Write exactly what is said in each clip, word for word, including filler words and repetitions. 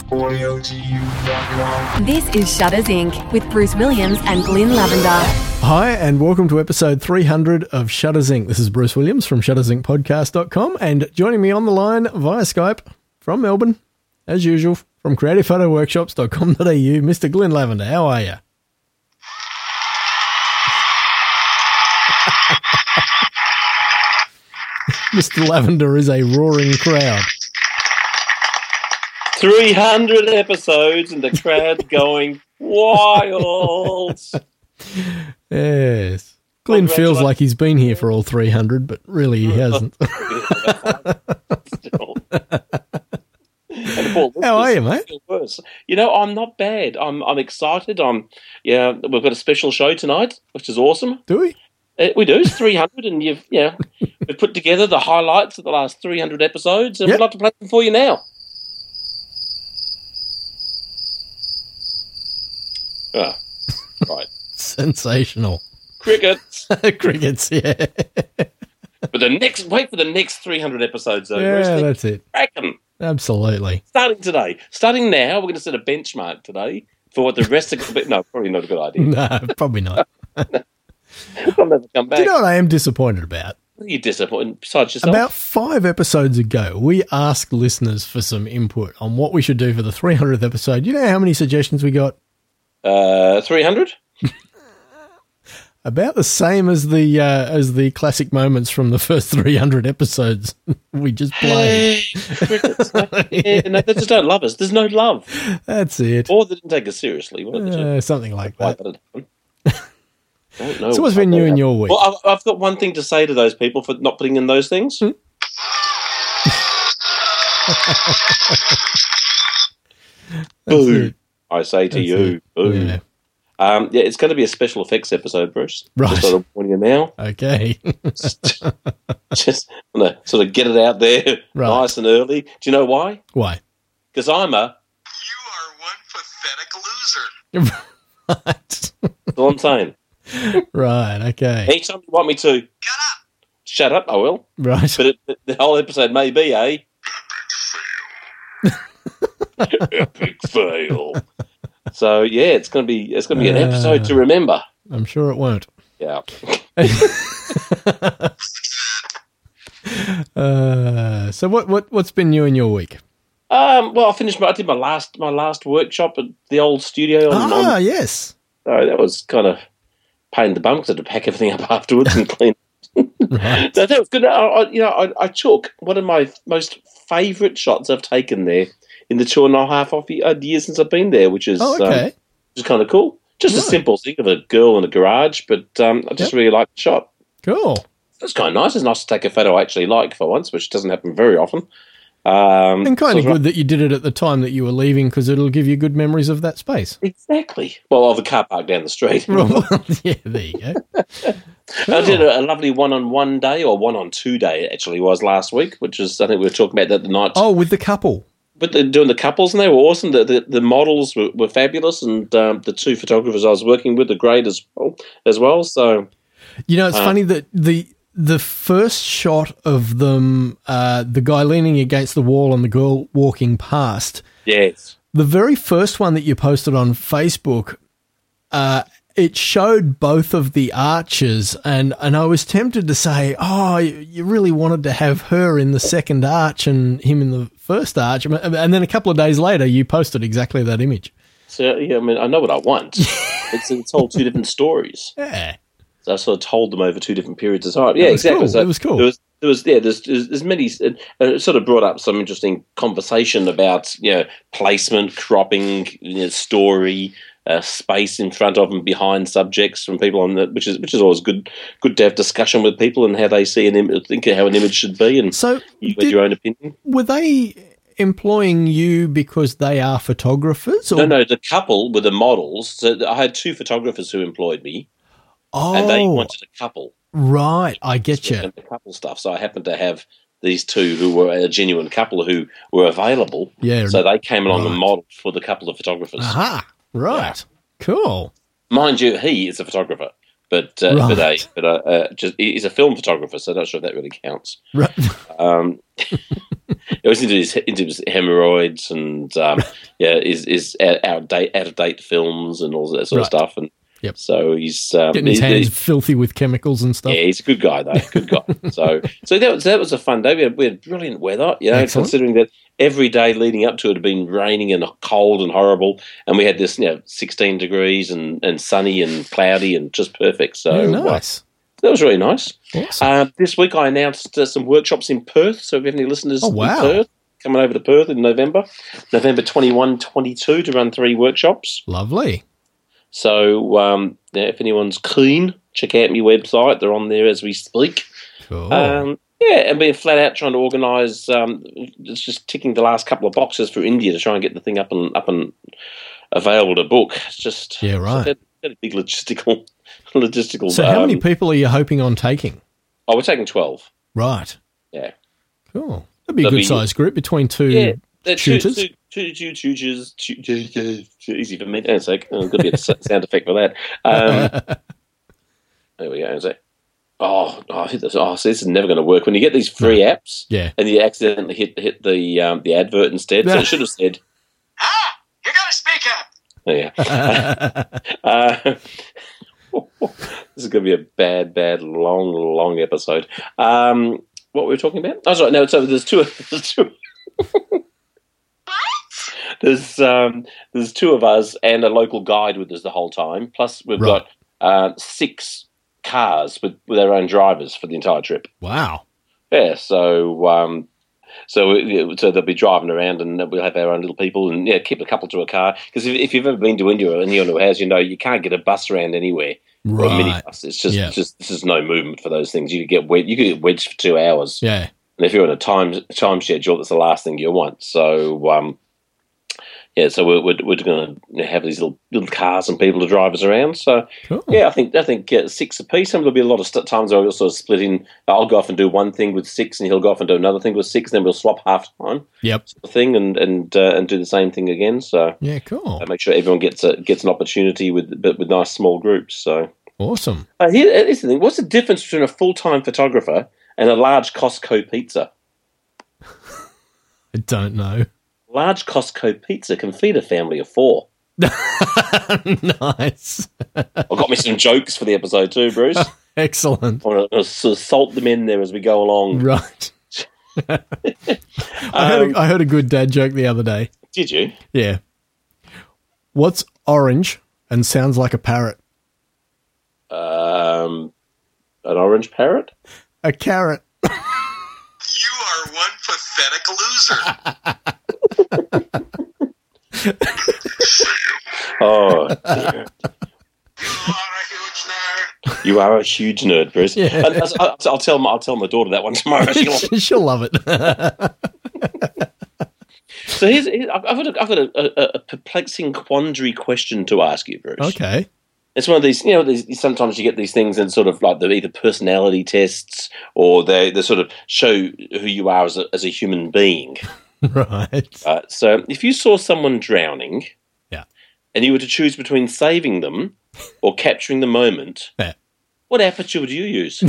audio to you dot com. This is Shutters Incorporated with Bruce Williams and Glyn Lavender. Hi, and welcome to episode three hundred of Shutters Incorporated. This is Bruce Williams from shutters inc podcast dot com, and joining me on the line via Skype from Melbourne, as usual, from creative photo workshops dot com dot a u, Mister Glyn Lavender. How are you? Mister Lavender is a roaring crowd. three hundred episodes and the crowd going wild. Yes. Glyn feels like he's been here for all three hundred, but really he hasn't. How are you, mate? Worse. You know, I'm not bad. I'm I'm excited. I'm yeah. We've got a special show tonight, which is awesome. Do we? Uh, we do. It's three hundred, and you've yeah. We've put together the highlights of the last three hundred episodes, and Yep. we'd like to play them for you now. Ah, right. Sensational. Crickets. Crickets, yeah. But the next, wait for the next three hundred episodes, though. Yeah, Bruce. They're that's it. cracking. Absolutely. Starting today. Starting now, we're going to set a benchmark today for what the rest of the... No, probably not a good idea. No, probably not. I'll never come back. Do you know what I am disappointed about? What are you disappointed besides yourself? About five episodes ago, we asked listeners for some input on what we should do for the three hundredth episode. You know how many suggestions we got? Uh, three hundred? About the same as the uh, as the classic moments from the first three hundred episodes we just played. Crickets. Yeah, no, they just don't love us. There's no love. That's it. Or they didn't take us seriously. What did Uh, you- something like Why that. did it happen? Don't know. So what's been new in your week? Well, I've, I've got one thing to say to those people for not putting in those things. Hmm? That's Boo. it. I say to That's you, it. boo. Yeah. Um, yeah, it's going to be a special effects episode, Bruce. Right. Just sort of warning you now. Okay. Just want to sort of get it out there Right. nice and early. Do you know why? Why? Because I'm a... You are one pathetic loser. Right. That's all I'm saying. Right. Okay. Anytime you want me to... Shut up. Shut up, I will. Right. But it, the whole episode may be a... Epic fail. So, yeah, it's going to be it's going to be an episode to remember. I'm sure it won't. Yeah. Uh, so what what what's been new in your week? Um, well, I finished. My, I did my last my last workshop at the old studio. On, Ah, on, yes. so that was kind of pain in the bum because I had to pack everything up afterwards and clean. Right. So that was good. I, I, you know, I, I took one of my most favourite shots I've taken there in the two and a half off years since I've been there, which is Oh, okay. um, which is kind of cool. Just Right. a simple thing of a girl in a garage, but um, I just Yep. really liked the shot. Cool. It's kind of nice. It's nice to take a photo I actually like for once, which doesn't happen very often. Um, And kind so of good that you did it at the time that you were leaving because it'll give you good memories of that space. Exactly. Well, of the car park down the street. Well, yeah, there you go. I did a, a lovely one-on-one day, or one-on-two day, it actually was last week, which is, I think we were talking about that the night. Oh, with the couple. But they're doing the couples, and they were awesome. The the, the models were, were fabulous, and um, the two photographers I was working with are great as well. As well. So, You know, it's Uh, funny that the the first shot of them, uh, the guy leaning against the wall and the girl walking past, yes. the very first one that you posted on Facebook, uh, it showed both of the arches, and, and I was tempted to say, oh, you really wanted to have her in the second arch and him in the first arch. And then a couple of days later, you posted exactly that image. So, yeah, I mean, I know what I want. it's, it's all two different stories. Yeah. So I sort of told them over two different periods of time. Yeah, It was exactly. cool. So It was cool. There was, there was yeah, there's, there's, there's many, and it sort of brought up some interesting conversation about, you know, placement, cropping, you know, story, uh, space in front of and behind subjects from people on that, which is which is always good good to have discussion with people and how they see an image, think how an image should be, and So you did- have your own opinion. were they employing you because they are photographers? Or? No, no, the couple were the models. So I had two photographers who employed me, Oh, and they wanted a couple. right. I get you. And the couple stuff. So I happened to have these two who were a genuine couple who were available. Yeah. So they came along Right. and modelled for the couple of photographers. Aha. Right. Cool. Mind you, he is a photographer, but uh, Right. but, a, but uh, uh, just he's a film photographer, so I'm not sure if that really counts. Right. Um, He was into his, into his hemorrhoids and um, yeah, is is out out of date out of date films and all that sort Right. of stuff. And Yep. so he's um, Getting his he- hands he- filthy with chemicals and stuff. yeah, he's a good guy though. Good guy. so so that was that was a fun day. We had, we had brilliant weather. You know, Excellent. considering that every day leading up to it had been raining and cold and horrible, and we had this you know sixteen degrees and, and sunny and cloudy and just perfect. So Yeah, uh, nice. that was really nice. Awesome. Uh, this week I announced uh, some workshops in Perth. So if you have any listeners Oh, wow. in Perth, coming over to Perth in November, November twenty-first, twenty-second to run three workshops. Lovely. So um, yeah, if anyone's keen, check out my website. They're on there as we speak. Cool. Um, yeah, and being flat out trying to organise, um, it's just ticking the last couple of boxes for India to try and get the thing up and up and available to book. It's just Yeah, right. It's a, a big logistical logistical. so how many um, people are you hoping on taking? Oh, we're taking twelve. Right. Yeah. Cool. That'd be a That'd good be- sized group between two Yeah, they're two, tutors. two, two, two tutors. Two, two, two, two, easy for me. Hang on a sec. Oh, got to be a s- sound effect for that. Um, there we go. Is it? Oh, oh, hit this. Oh, so this is never going to work. When you get these free apps Yeah. and you accidentally hit hit the um, the advert instead, so it should have said, Ah, you gotta speak up. oh, yeah. uh, this is going to be a bad, bad, long, long episode. Um, what were we talking about? Oh, sorry. No, so there's two. There's two. There's um, there's two of us and a local guide with us the whole time. Plus, we've Right. got uh, six cars with, with their own drivers for the entire trip. Wow. Yeah, so um, so we- so they'll be driving around, and we'll have our own little people, and yeah, keep a couple to a car. Because if, if you've ever been to India or anyone who has, you know you can't get a bus around anywhere or a Right. minibus. It's just Yeah. just this is no movement for those things. You could get wed- you could get wedged for two hours. Yeah. And if you're on a time time schedule, that's the last thing you want. So, um, yeah, so we're we're, we're going to have these little little cars and people to drive us around. So, Cool. yeah, I think I think uh, six apiece. And there'll be a lot of st- times where we'll sort of split in. I'll go off and do one thing with six, and he'll go off and do another thing with six, and then we'll swap half time Yep. sort of thing, and and uh, and do the same thing again. So, Yeah, cool. uh, make sure everyone gets a, gets an opportunity with but with nice small groups. So, Awesome. uh, here, here's the thing: what's the difference between a full time photographer and a large Costco pizza? I don't know. Large Costco pizza can feed a family of four. Nice. I've got me some jokes for the episode too, Bruce. I Excellent. want to sort of salt them in there as we go along. Right. I, heard Um, a, I heard a good dad joke the other day. Did you? Yeah. What's orange and sounds like a parrot? Um, an orange parrot? A carrot. You are one pathetic loser. Oh, dear. You are a huge nerd. You are a huge nerd, Bruce. Yeah. And I'll, I'll- I'll tell my, I'll tell my daughter that one tomorrow. She'll- She'll love it. so here's, here's I've got, a, I've got a, a, a perplexing quandary question to ask you, Bruce. Okay. It's one of these, you know, these, sometimes you get these things and sort of like they're either personality tests or they, they sort of show who you are as a, as a human being. Right. Uh, so if you saw someone drowning Yeah. and you were to choose between saving them or capturing the moment, Yeah. what aperture would you use?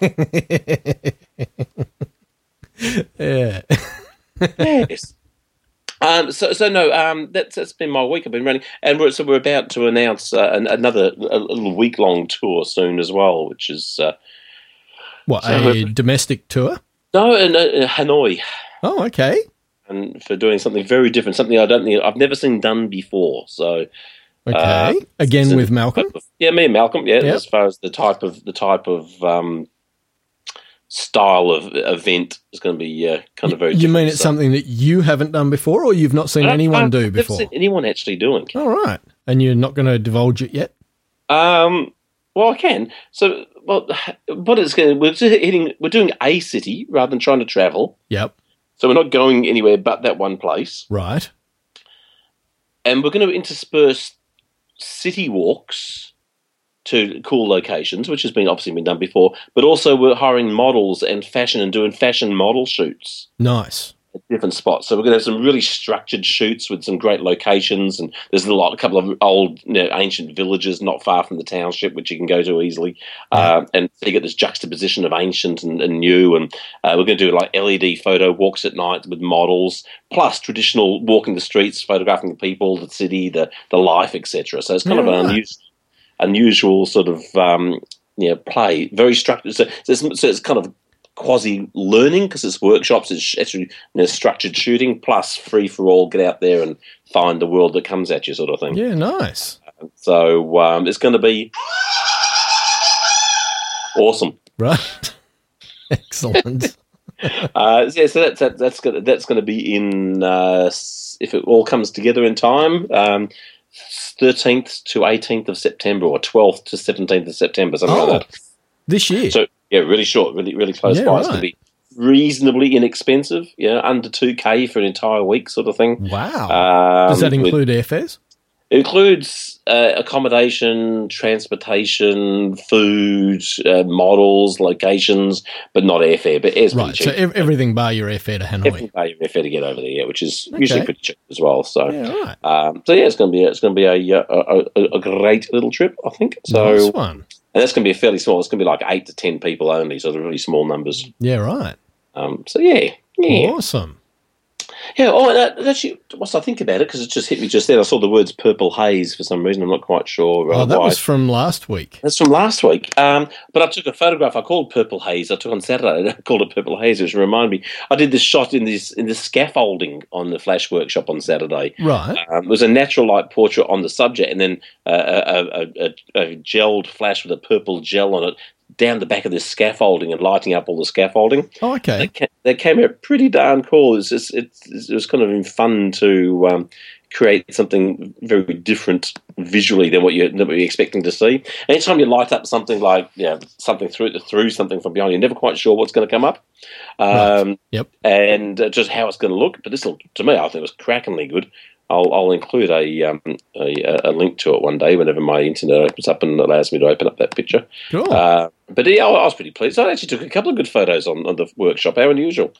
Yeah. Yes. Um, so, so no, um, that's that's been my week. I've been running, and we're, so we're about to announce uh, an, another a little week long tour soon as well, which is uh, What, So a we're- domestic tour? no, in, uh, in Hanoi, Oh, okay. and for doing something very different, something I don't think I've never seen done before. So Okay. Uh, Again so- with Malcolm? yeah, me and Malcolm, yeah, Yep. as far as the type of the type of um, style of event is going to be uh, kind of very. You mean different. it's So- something that you haven't done before or you've not seen I- anyone I've do never before? seen anyone actually doing. All right. And you're not going to divulge it yet? Um, well, I can. So, well, what it's going to we're just hitting. We're doing a city rather than trying to travel. Yep. So we're not going anywhere but that one place, Right. and we're going to intersperse city walks to cool locations, which has been obviously been done before. But also, we're hiring models and fashion and doing fashion model shoots. Nice. at different spots. So we're going to have some really structured shoots with some great locations, and there's a, lot, a couple of old, you know, ancient villages not far from the township, which you can go to easily. Yeah. Um, and so you get this juxtaposition of ancient and, and new, and uh, we're going to do like L E D photo walks at night with models, plus traditional walking the streets, photographing the people, the city, the the life, et cetera. So it's kind Yeah, of an right. unusual, unusual sort of um, you know, play, very structured. So, so, it's, so it's kind of quasi learning because it's workshops, it's actually, you know, structured shooting, plus free for all, get out there and find the world that comes at you, sort of thing. Yeah, nice. So um, it's going to be awesome. Right. Excellent. Uh, yeah, so that's that, that's going that's going to be in uh, s- if it all comes together in time, um, thirteenth to eighteenth of September, or twelfth to seventeenth of September, something Oh, like that. this year. So yeah, really short, really really close Yeah, by. It's right. going to be reasonably inexpensive, you know, under two K for an entire week, sort of thing. Wow. Um, Does that with- include airfares? It includes uh, accommodation, transportation, food, uh, models, locations, but not airfare. But air's Right. pretty So cheap. ev- everything bar your airfare to Hanoi. Everything pay your airfare to get over there, yeah, which is Okay. usually pretty cheap as well. So, Yeah, right. um, so yeah, it's going to be it's going to be a, a, a a great little trip, I think. So, Nice one. and that's going to be a fairly small. It's going to be like eight to ten people only, so they're really small numbers. Yeah, right. Um, so yeah, yeah. Awesome. Yeah, oh, and that, actually, once I think about it, because it just hit me just then, I saw the words "purple haze" for some reason. I'm not quite sure. Uh, Oh, that why. was from last week. That's from last week. Um, but I took a photograph. I called "Purple Haze." I took on Saturday. I called it "Purple Haze," which reminded me. I did this shot in this in this scaffolding on the Flash workshop on Saturday. Right. Um, it was a natural light portrait on the subject, and then uh, a, a, a, a gelled flash with a purple gel on it down the back of this scaffolding and lighting up all the scaffolding. Oh, okay. That came, that came out pretty darn cool. It was, just, it, it was kind of fun to um, create something very different visually than what you than what you're expecting to see. Anytime you light up something like, you know, something through through something from behind, you're never quite sure what's going to come up, um, Right. Yep. and uh, just how it's going to look. But this, will, to me, I think it was crackingly good. I'll, I'll include a, um, a a link to it one day whenever my internet opens up and allows me to open up that picture. Cool. Uh, but yeah, I was pretty pleased. I actually took a couple of good photos on, on the workshop. How unusual.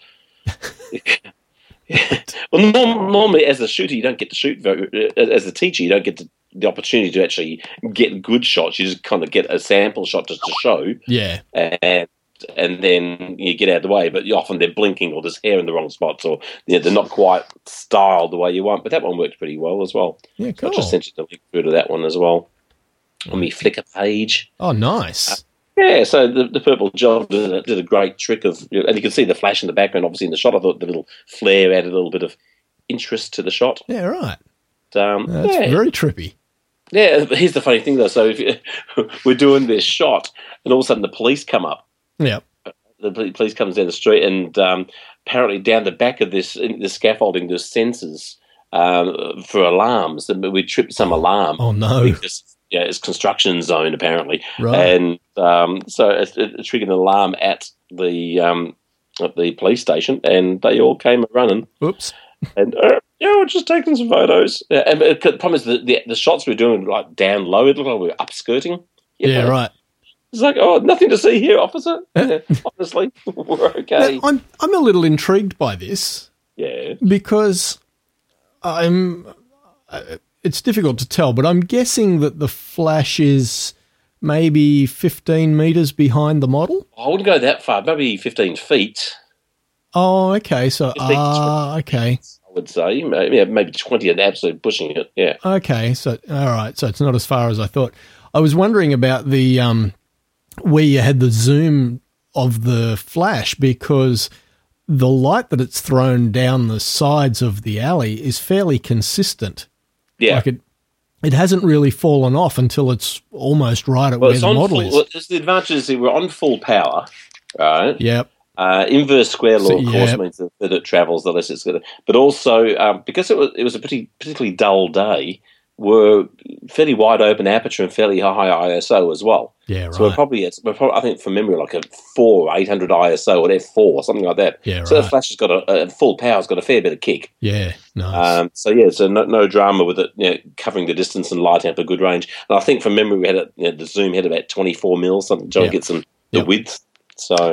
Yeah. Well, norm, normally as a shooter, you don't get to shoot very, as a teacher, you don't get to, the opportunity to actually get good shots. You just kind of get a sample shot just to show, yeah. and and then you get out of the way. But often they're blinking, or there's hair in the wrong spots, or you know, they're not quite styled the way you want. But that one worked pretty well as well. Yeah, So cool. I just sent you the link through to that one as well on my Flickr page. Oh, nice. Yeah, so the, the purple gel did a, did a great trick of, and you can see the flash in the background, obviously in the shot. I thought the little flare added a little bit of interest to the shot. Yeah, right. Um, That's yeah, very trippy. yeah. But here's the funny thing though. So if you, we're doing this shot, and all of a sudden the police come up. Yep. The pol- police comes down the street, and um, apparently down the back of this in the scaffolding, there's sensors um, for alarms. And we tripped some alarm. Oh, no. Because, yeah, it's construction zone apparently, Right. and um, so it, it triggered an alarm at the um, at the police station, and they all came running. Oops. And uh, yeah, we're just taking some photos. Yeah, and the problem is the, the the shots we were doing were like down low. It looked like we were upskirting. You Yeah, know? right. It's like, oh, nothing to see here, officer. Yeah, honestly, we're okay. Now, I'm I'm a little intrigued by this Yeah. because I'm. Uh, it's difficult to tell, but I'm guessing that the flash is maybe fifteen meters behind the model. I wouldn't go that far. Maybe fifteen feet. Oh, okay. So fifteen to ah, okay, I would say maybe, yeah, maybe twenty, and absolutely pushing it. Yeah. okay. So all right. So it's not as far as I thought. I was wondering about the um, where you had the zoom of the flash because the light that it's thrown down the sides of the alley is fairly consistent. Yeah. Like it, it hasn't really fallen off until it's almost right at Well, where it's the on model full, is. well, it's the advantage is that we're on full power, right? Yep. Uh, inverse square law, So, of course, yeah. means that, that it travels the less it's going to. But also, um, because it was it was a pretty particularly dull day, we're fairly wide open aperture and fairly high I S O as well. Yeah, right. So we're probably, at, we're probably, I think from memory, like a four, eight hundred I S O or F four, something like that. Yeah, so right. the flash has got a, a full power, has got a fair bit of kick. yeah, nice. Um, so yeah, so no, no drama with it, you know, covering the distance and lighting up a good range. And I think from memory, we had a, you know, the zoom had about twenty-four mils, something trying Yeah. to get some the Yeah. width. So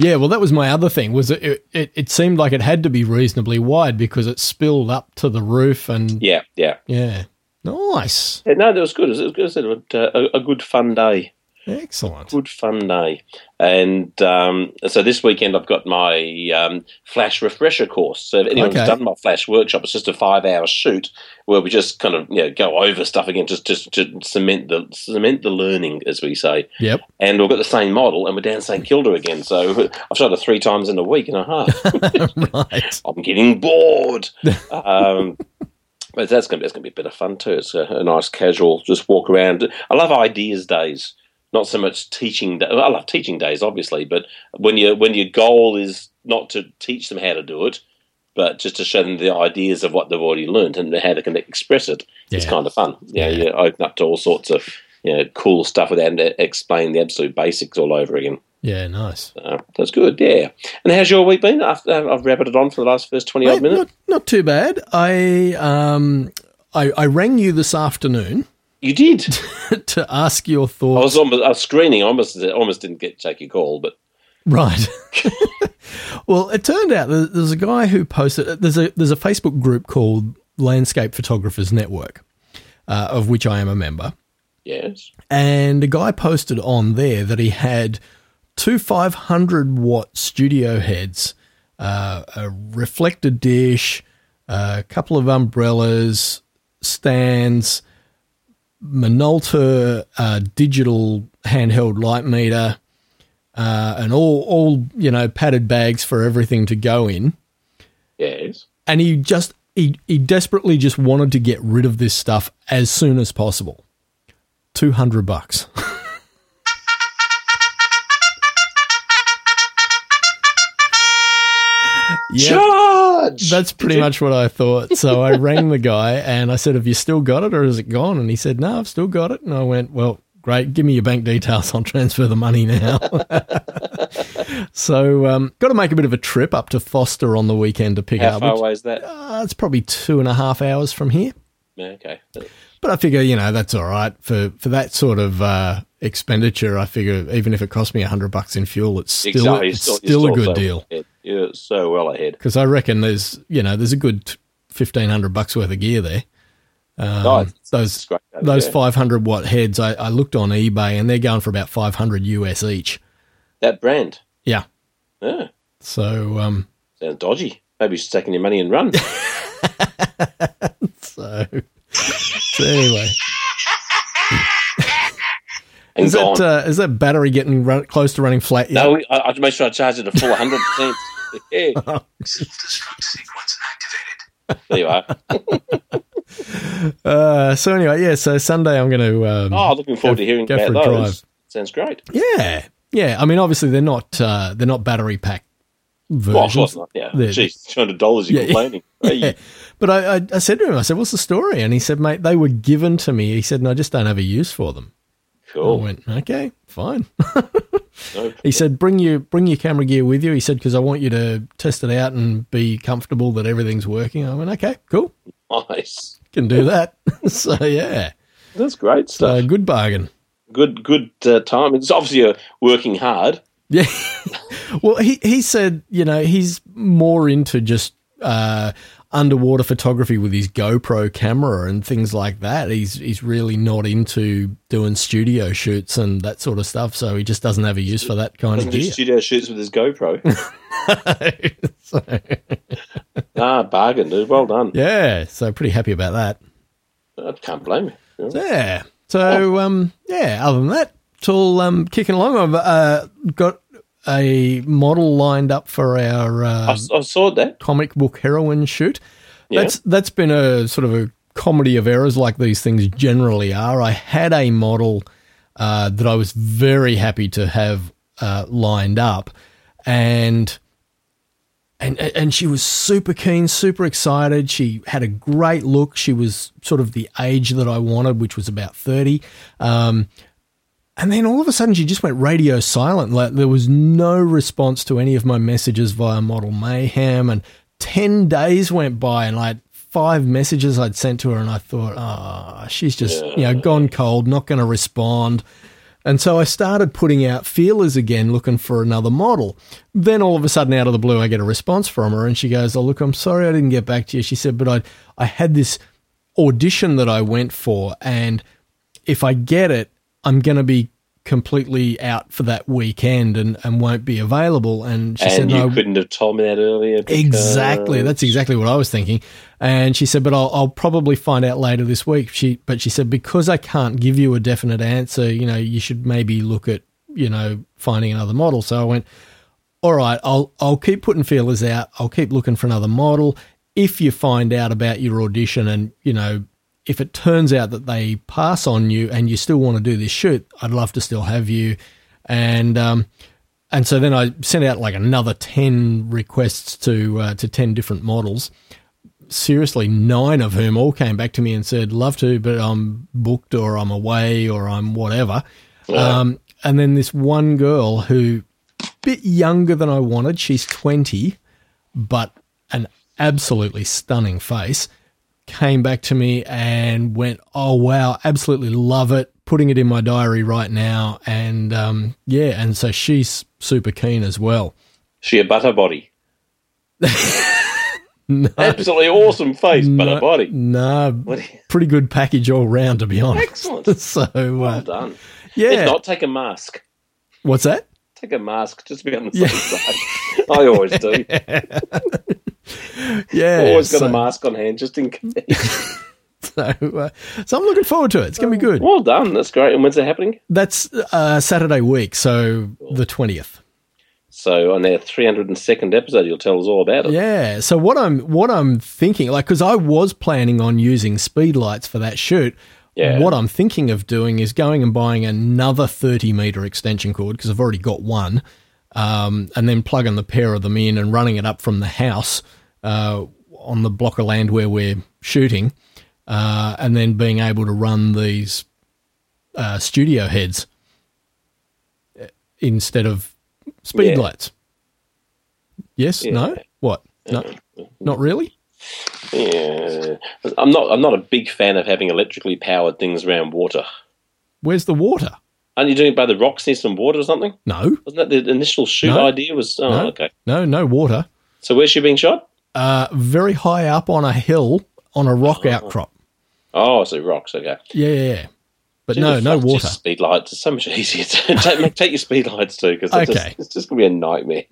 Yeah, well, that was my other thing. Was it, it? It seemed like it had to be reasonably wide because it spilled up to the roof, and Yeah, yeah. yeah, nice, yeah no, that was good. It was, it was a, a, a good fun day. excellent. Good fun day. And um, so this weekend I've got my um, Flash refresher course. So if anyone's Okay. done my Flash workshop, it's just a five-hour shoot where we just kind of you know go over stuff again, just just to cement the cement the learning, as we say. Yep. And we've got the same model, and we're down St Kilda again. So I've shot it three times in a week and a half. Right. I'm getting bored. um, but that's going to be that's going to be a bit of fun too. It's a, a nice casual, just walk around. I love ideas days. Not so much teaching. Da- I love teaching days, obviously, but when you when your goal is not to teach them how to do it, but just to show them the ideas of what they've already learned and how they can express it, it's Yeah. kind of fun. Yeah, Yeah. you open up to all sorts of you know cool stuff without having to explain the absolute basics all over again. Yeah, nice. Uh, that's good. Yeah. And how's your week been? I've, I've rabbited on for the last first twenty odd Mate, minutes. not, not too bad. I um, I, I rang you this afternoon You did. to ask your I thoughts. was almost I was screening. I almost almost didn't get take your call, but Right. Well, it turned out that there's a guy who posted. There's a there's a Facebook group called Landscape Photographers Network, uh, of which I am a member. yes. And a guy posted on there that he had two five hundred watt studio heads, uh, a reflector dish, a couple of umbrellas, stands, Minolta uh, digital handheld light meter, uh, and all, all, you know, padded bags for everything to go in. Yes. And he just, he, he desperately just wanted to get rid of this stuff as soon as possible. two hundred bucks. Yep. Charge! That's pretty much what I thought. So I rang the guy and I said, have you still got it or is it gone? And he said, no, I've still got it. And I went, well, great. Give me your bank details. I'll transfer the money now. So um, got to make a bit of a trip up to Foster on the weekend to pick How up. far which- away is that? Uh, it's probably two and a half hours from here. Yeah, okay. But I figure, you know, that's all right. For for that sort of uh, expenditure, I figure even if it cost me a hundred bucks in fuel, it's still, Exactly. it's You're still, you're a good so deal. well ahead. You're so well ahead. Because I reckon there's, you know, there's a good fifteen hundred bucks worth of gear there. Um, Oh, it's- those it's great, though, those yeah. five hundred watt heads, I, I looked on eBay and they're going for about five hundred U S each. That brand. Yeah. Yeah. So, um, Sounds dodgy. Maybe you should take in your money and run. so, so anyway, And is gone. that uh, is that battery getting run, close to running flat yet? no, I, I'd make sure I charge it a full one hundred percent. Yeah. Self-destruct sequence activated. There you are. Uh, so anyway, yeah. So Sunday I'm going to. Um, Oh, looking forward go- to hearing go about for a those. drive. Sounds great. Yeah, yeah. I mean, obviously they're not uh, they're not battery pack versions. Well, of course not. Yeah. They're- Geez, two hundred dollars you're Yeah. complaining. Hey, Yeah. But I, I, I said to him, I said, "What's the story?" And he said, "Mate, they were given to me." He said, "And I just don't have a use for them." Cool. I went, "Okay, fine." No, He said, "Bring your bring your camera gear with you." He said, "Because I want you to test it out and be comfortable that everything's working." I went, "Okay, cool, nice. can do that." So yeah, That's great so stuff. good bargain. Good, good uh, time. It's obviously uh, working hard. Yeah. Well, he, he said, you know, he's more into just uh, underwater photography with his GoPro camera and things like that. He's he's really not into doing studio shoots and that sort of stuff. So he just doesn't have a use for that kind Doesn't of do gear. studio shoots with his GoPro. So, ah, bargain, dude. Well done. yeah. So pretty happy about that. I can't blame you. Yeah. Yeah. So, um, yeah, other than that, it's all um, kicking along. I've uh, got a model lined up for our uh, I, I saw that. comic book heroine shoot. Yeah. That's that's been a sort of a comedy of errors like these things generally are. I had a model uh, that I was very happy to have uh, lined up, and and and she was super keen, super excited. She had a great look. She was sort of the age that I wanted, which was about thirty. Um, And then all of a sudden she just went radio silent. Like there was no response to any of my messages via Model Mayhem. And ten days went by and like five messages I'd sent to her and I thought, oh, she's just, you know, gone cold, not going to respond. And so I started putting out feelers again, looking for another model. Then all of a sudden, out of the blue, I get a response from her, and she goes, "Oh, look, I'm sorry I didn't get back to you." She said, "But I, I had this audition that I went for, and if I get it, I'm going to be completely out for that weekend and, and won't be available." And she and said, you "No, couldn't have told me that earlier. Because... Exactly. That's exactly what I was thinking." And she said, "But I'll, I'll probably find out later this week." She, but she said, "Because I can't give you a definite answer, you know, you should maybe look at, you know, finding another model." So I went, "All right, I'll, I'll keep putting feelers out. I'll keep looking for another model. If you find out about your audition and, you know, if it turns out that they pass on you and you still want to do this shoot, I'd love to still have you." And, um, and so then I sent out like another ten requests to, uh, to ten different models. Seriously, nine of whom all came back to me and said, "Love to, but I'm booked or I'm away or I'm whatever." Yeah. Um, and then this one girl who, a bit younger than I wanted, she's twenty, but an absolutely stunning face, came back to me and went, "Oh, wow, absolutely love it. Putting it in my diary right now." And, um, yeah, and so she's super keen as well. She a butter body. No, Absolutely awesome face, butter body. No, What do you- pretty good package all round, to be honest. Excellent. So, uh, Well done. yeah. If not, take a mask. What's that? Take a mask just to be on the safe side. I always do. Yeah. Always got so, a mask on hand just in case. So, uh, so I'm looking forward to it. It's going to be good. Well done. That's great. And when's that happening? That's uh, Saturday week, so the twentieth. So on our three hundred second episode, you'll tell us all about it. Yeah. So what I'm what I'm thinking, like, because I was planning on using speed lights for that shoot. Yeah. What I'm thinking of doing is going and buying another thirty meter extension cord, because I've already got one, um, and then plugging the pair of them in and running it up from the house uh, on the block of land where we're shooting, uh, and then being able to run these uh, studio heads instead of speed Yeah. lights. Yes? Yeah. No? What? No? Not really? Yeah. I'm not. I'm not a big fan of having electrically powered things around water. Where's the water? Aren't you doing it by the rocks near some water or something? No. Wasn't that the initial shoot No. idea? Was oh No. okay. No, no water. So where's she being shot? Uh, very high up on a hill on a rock outcrop. Oh, so rocks. Okay. Yeah, yeah, yeah. But Gee, no, the no fuck, water. just speed lights. It's so much easier. To take, take your speed lights too, because Okay. just, it's just going to be a nightmare.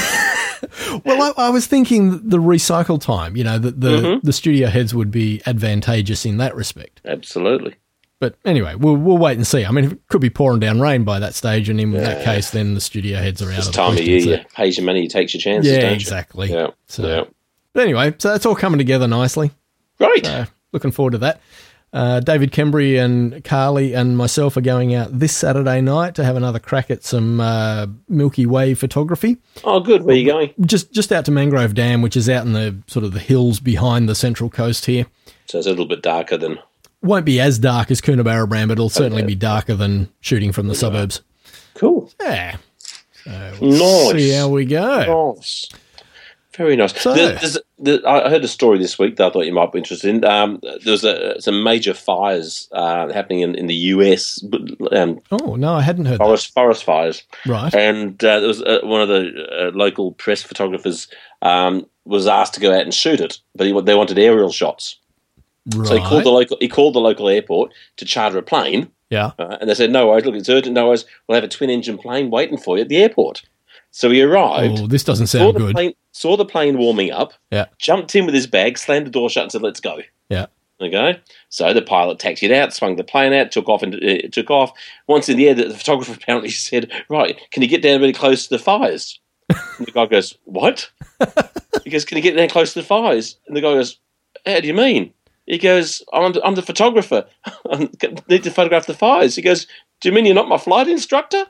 Well, I, I was thinking the recycle time, you know, that the, Mm-hmm. the studio heads would be advantageous in that respect. Absolutely. But anyway, we'll we'll wait and see. I mean, it could be pouring down rain by that stage, and in that case, then the studio heads are out This of the time of question, year, so- you pays your money, you takes your chances. Yeah, don't you? exactly. Yeah. So- yeah. But anyway, so that's all coming together nicely. Right. So looking forward to that. Uh, David Kembry and Carly and myself are going out this Saturday night to have another crack at some uh, Milky Way photography. Oh, good. Where are you going? Just just out to Mangrove Dam, which is out in the sort of the hills behind the Central Coast here. So it's a little bit darker than. Won't be as dark as Coonabarabran, but it'll certainly be darker than shooting from the suburbs. Cool. Yeah. So we'll Nice. see how we go. Nice. Very nice. So- There- there's, there, I heard a story this week that I thought you might be interested in. Um, there was a, some major fires uh, happening in, in the U S, um, Oh, no, I hadn't heard forest forest fires, that. Right. and uh, there was uh, one of the uh, local press photographers um, was asked to go out and shoot it, but he, they wanted aerial shots. Right. So he called the local he called the local airport to charter a plane, yeah. uh, and they said, "No worries, look, it's urgent. No worries, we'll have a twin engine plane waiting for you at the airport." So he arrived. Oh, this doesn't Saw sound the, good. plane, saw the plane warming up, Yeah. jumped in with his bag, slammed the door shut and said, "Let's go." Yeah. Okay. So the pilot taxied out, swung the plane out, took off and uh, took off. Once in the air, the, the photographer apparently said, "Right, can you get down really close to the fires?" And the guy goes, "What?" He goes, "Can you get down close to the fires?" And the guy goes, "How do you mean?" He goes, I'm the, I'm the photographer. I need to photograph the fires." He goes, "Do you mean you're not my flight instructor?"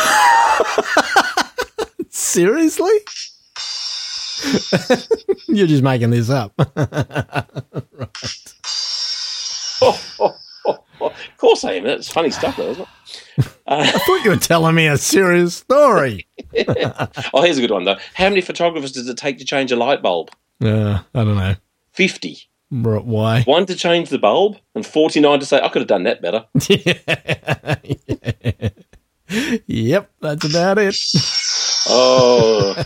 Seriously? You're just making this up. Right. Oh, oh, oh, oh. Of course I am. That's funny stuff, though, isn't it? I thought you were telling me a serious story. Oh, here's a good one, though. How many photographers does it take to change a light bulb? Uh, I don't know. fifty. R- Why? One to change the bulb and forty-nine to say, "I could have done that better." Yeah. Yep, that's about it. Oh.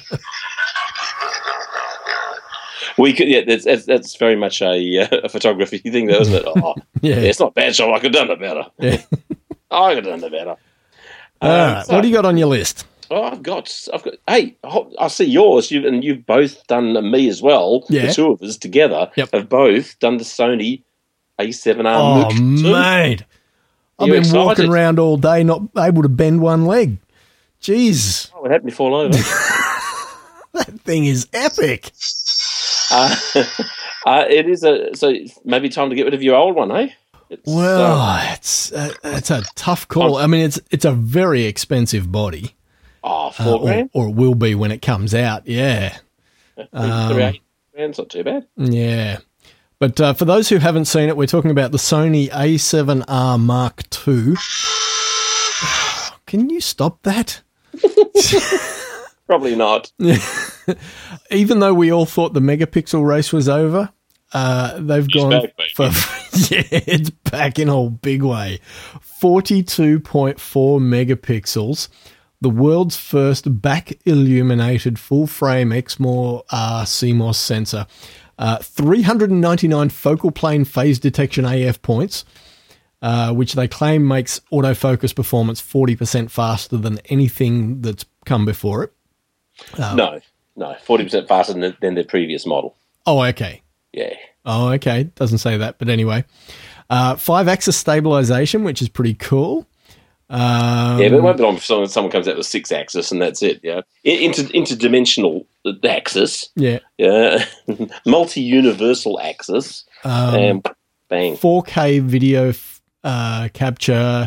We could, yeah, that's, that's, that's very much a, uh, a photography thing, though, isn't it? Oh, Yeah. yeah, it's not bad, so I could have done it better. Yeah. Oh, I could have done it better. All Um, right, so- what do you got on your list? Oh, I've got, I've got. Hey, ho- I see yours, you and you've both done me as well. Yeah. The two of us together Yep. have both done the Sony A seven R. Oh, M O O C two. mate. I've You been excited? walking around all day, not able to bend one leg. Jeez, Oh, it had me fall over. that thing is epic. uh, uh, it is a so maybe time to get rid of your old one, eh? It's, Well, uh, it's uh, it's a tough call. I mean, it's it's a very expensive body, oh, uh, four or, grand, or it will be when it comes out. Yeah, um, three eight grand's not too bad. yeah. But uh, for those who haven't seen it, we're talking about the Sony A seven R Mark two. Can you stop that? Probably not. Even though we all thought the megapixel race was over, uh, they've It's gone back, baby. for yeah, it's back in a big way. forty-two point four megapixels, the world's first back illuminated full frame Exmor R C M O S sensor, uh, three hundred ninety-nine focal plane phase detection A F points. Uh, which they claim makes autofocus performance forty percent faster than anything that's come before it. No, no, forty percent faster than, than their previous model. Oh, okay. Yeah. Oh, okay. Doesn't say that, but anyway. Uh, five-axis stabilization, which is pretty cool. Um, Yeah, but it won't be long before someone, someone comes out with six axis and that's it. Yeah, In- inter interdimensional axis. yeah. Yeah, multi-universal axis. Um, and bang. four K video f- uh, capture,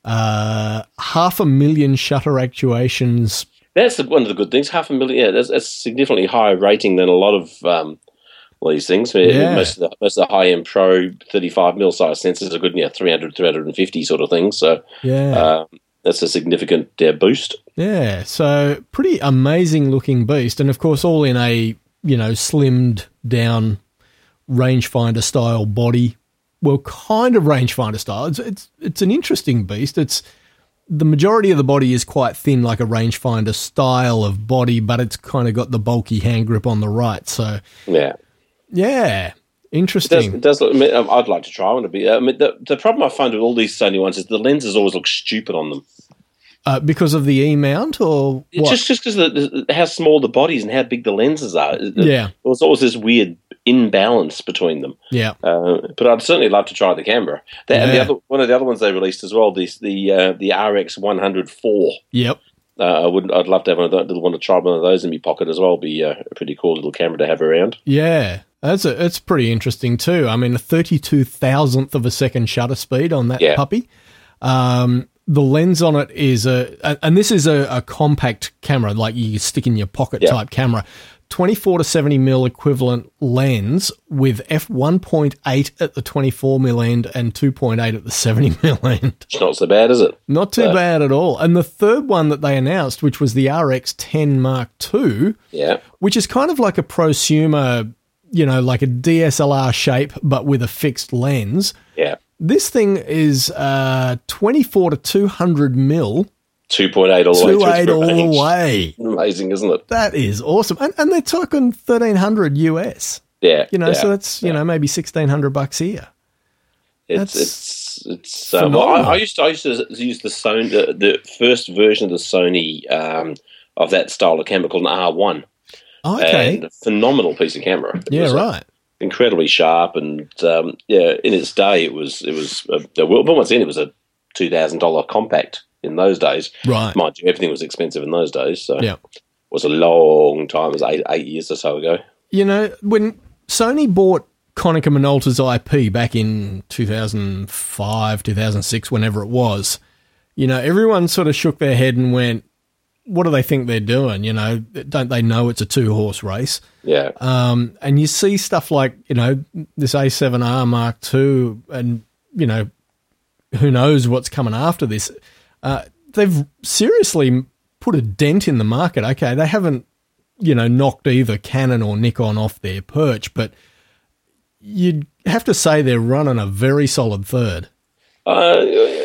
uh, half a million shutter actuations. That's the, one of the good things. Half a million. Yeah, that's, that's significantly higher rating than a lot of um, all these things. Yeah. Most of the most of the high-end Pro thirty-five mil size sensors are good. Yeah, three hundred, three fifty sort of things. So Yeah. um, that's a significant uh, boost. Yeah. So pretty amazing looking beast. And of course, all in a, you know, slimmed down rangefinder style body. Well, kind of rangefinder style. It's, it's it's an interesting beast. It's the majority of the body is quite thin, like a rangefinder style of body, but it's kind of got the bulky hand grip on the right. So Yeah. yeah, It does, interesting. it does look, I mean, I'd like to try one. To be, I mean, the, the problem I find with all these Sony ones is the lenses always look stupid on them. Uh, because of the E mount, or It's what? just just because how small the bodies and how big the lenses are. Yeah. There's always this weird imbalance between them. Yeah, Uh, but I'd certainly love to try the camera. The, and the Yeah. other one of the other ones they released as well, this the uh, the R X one hundred four. yep. Uh, I would I'd love to have one of those, want to try one of those in my pocket as well. Be uh, a pretty cool little camera to have around. Yeah, that's a, it's pretty interesting too. I mean, a thirty-two thousandth of a second shutter speed on that Yeah. puppy. Um, the lens on it is a, and this is a, a compact camera, like you stick in your pocket Yeah. type camera. twenty-four to seventy mil equivalent lens with f one point eight at the twenty-four mil end and two point eight at the seventy mil end. It's not so bad, is it? Not too No. bad at all. And the third one that they announced, which was the R X ten Mark two, Yeah. which is kind of like a prosumer, you know, like a D S L R shape, but with a fixed lens. Yeah. This thing is uh, twenty-four to two hundred mil, two point eight all the way two through eight its all range. the way. Amazing, isn't it? That is awesome. And, and they're talking thirteen hundred U S, Yeah. you know, yeah, so that's, you yeah. know, maybe sixteen hundred bucks here. It's That's it's it's. Uh, well, I, I used to I used to use the Sony the, the first version of the Sony um, of that style of camera called an R one. Oh, okay. And a phenomenal piece of camera. It Yeah, was, uh, right. incredibly sharp, and um, yeah, in its day, it was it was uh, well, but once again, it was a two thousand dollar compact in those days. Right. Mind you, everything was expensive in those days, so Yeah. it was a long time. It was eight eight years or so ago. You know, when Sony bought Konica Minolta's I P back in two thousand five, two thousand six, whenever it was, you know, everyone sort of shook their head and went, what do they think they're doing? You know, don't they know it's a two-horse race? Yeah, Um, and you see stuff like, you know, this A seven R Mark two and, you know, who knows what's coming after this. Uh, they've seriously put a dent in the market. Okay, they haven't, you know, knocked either Canon or Nikon off their perch, but you'd have to say they're running a very solid third. uh,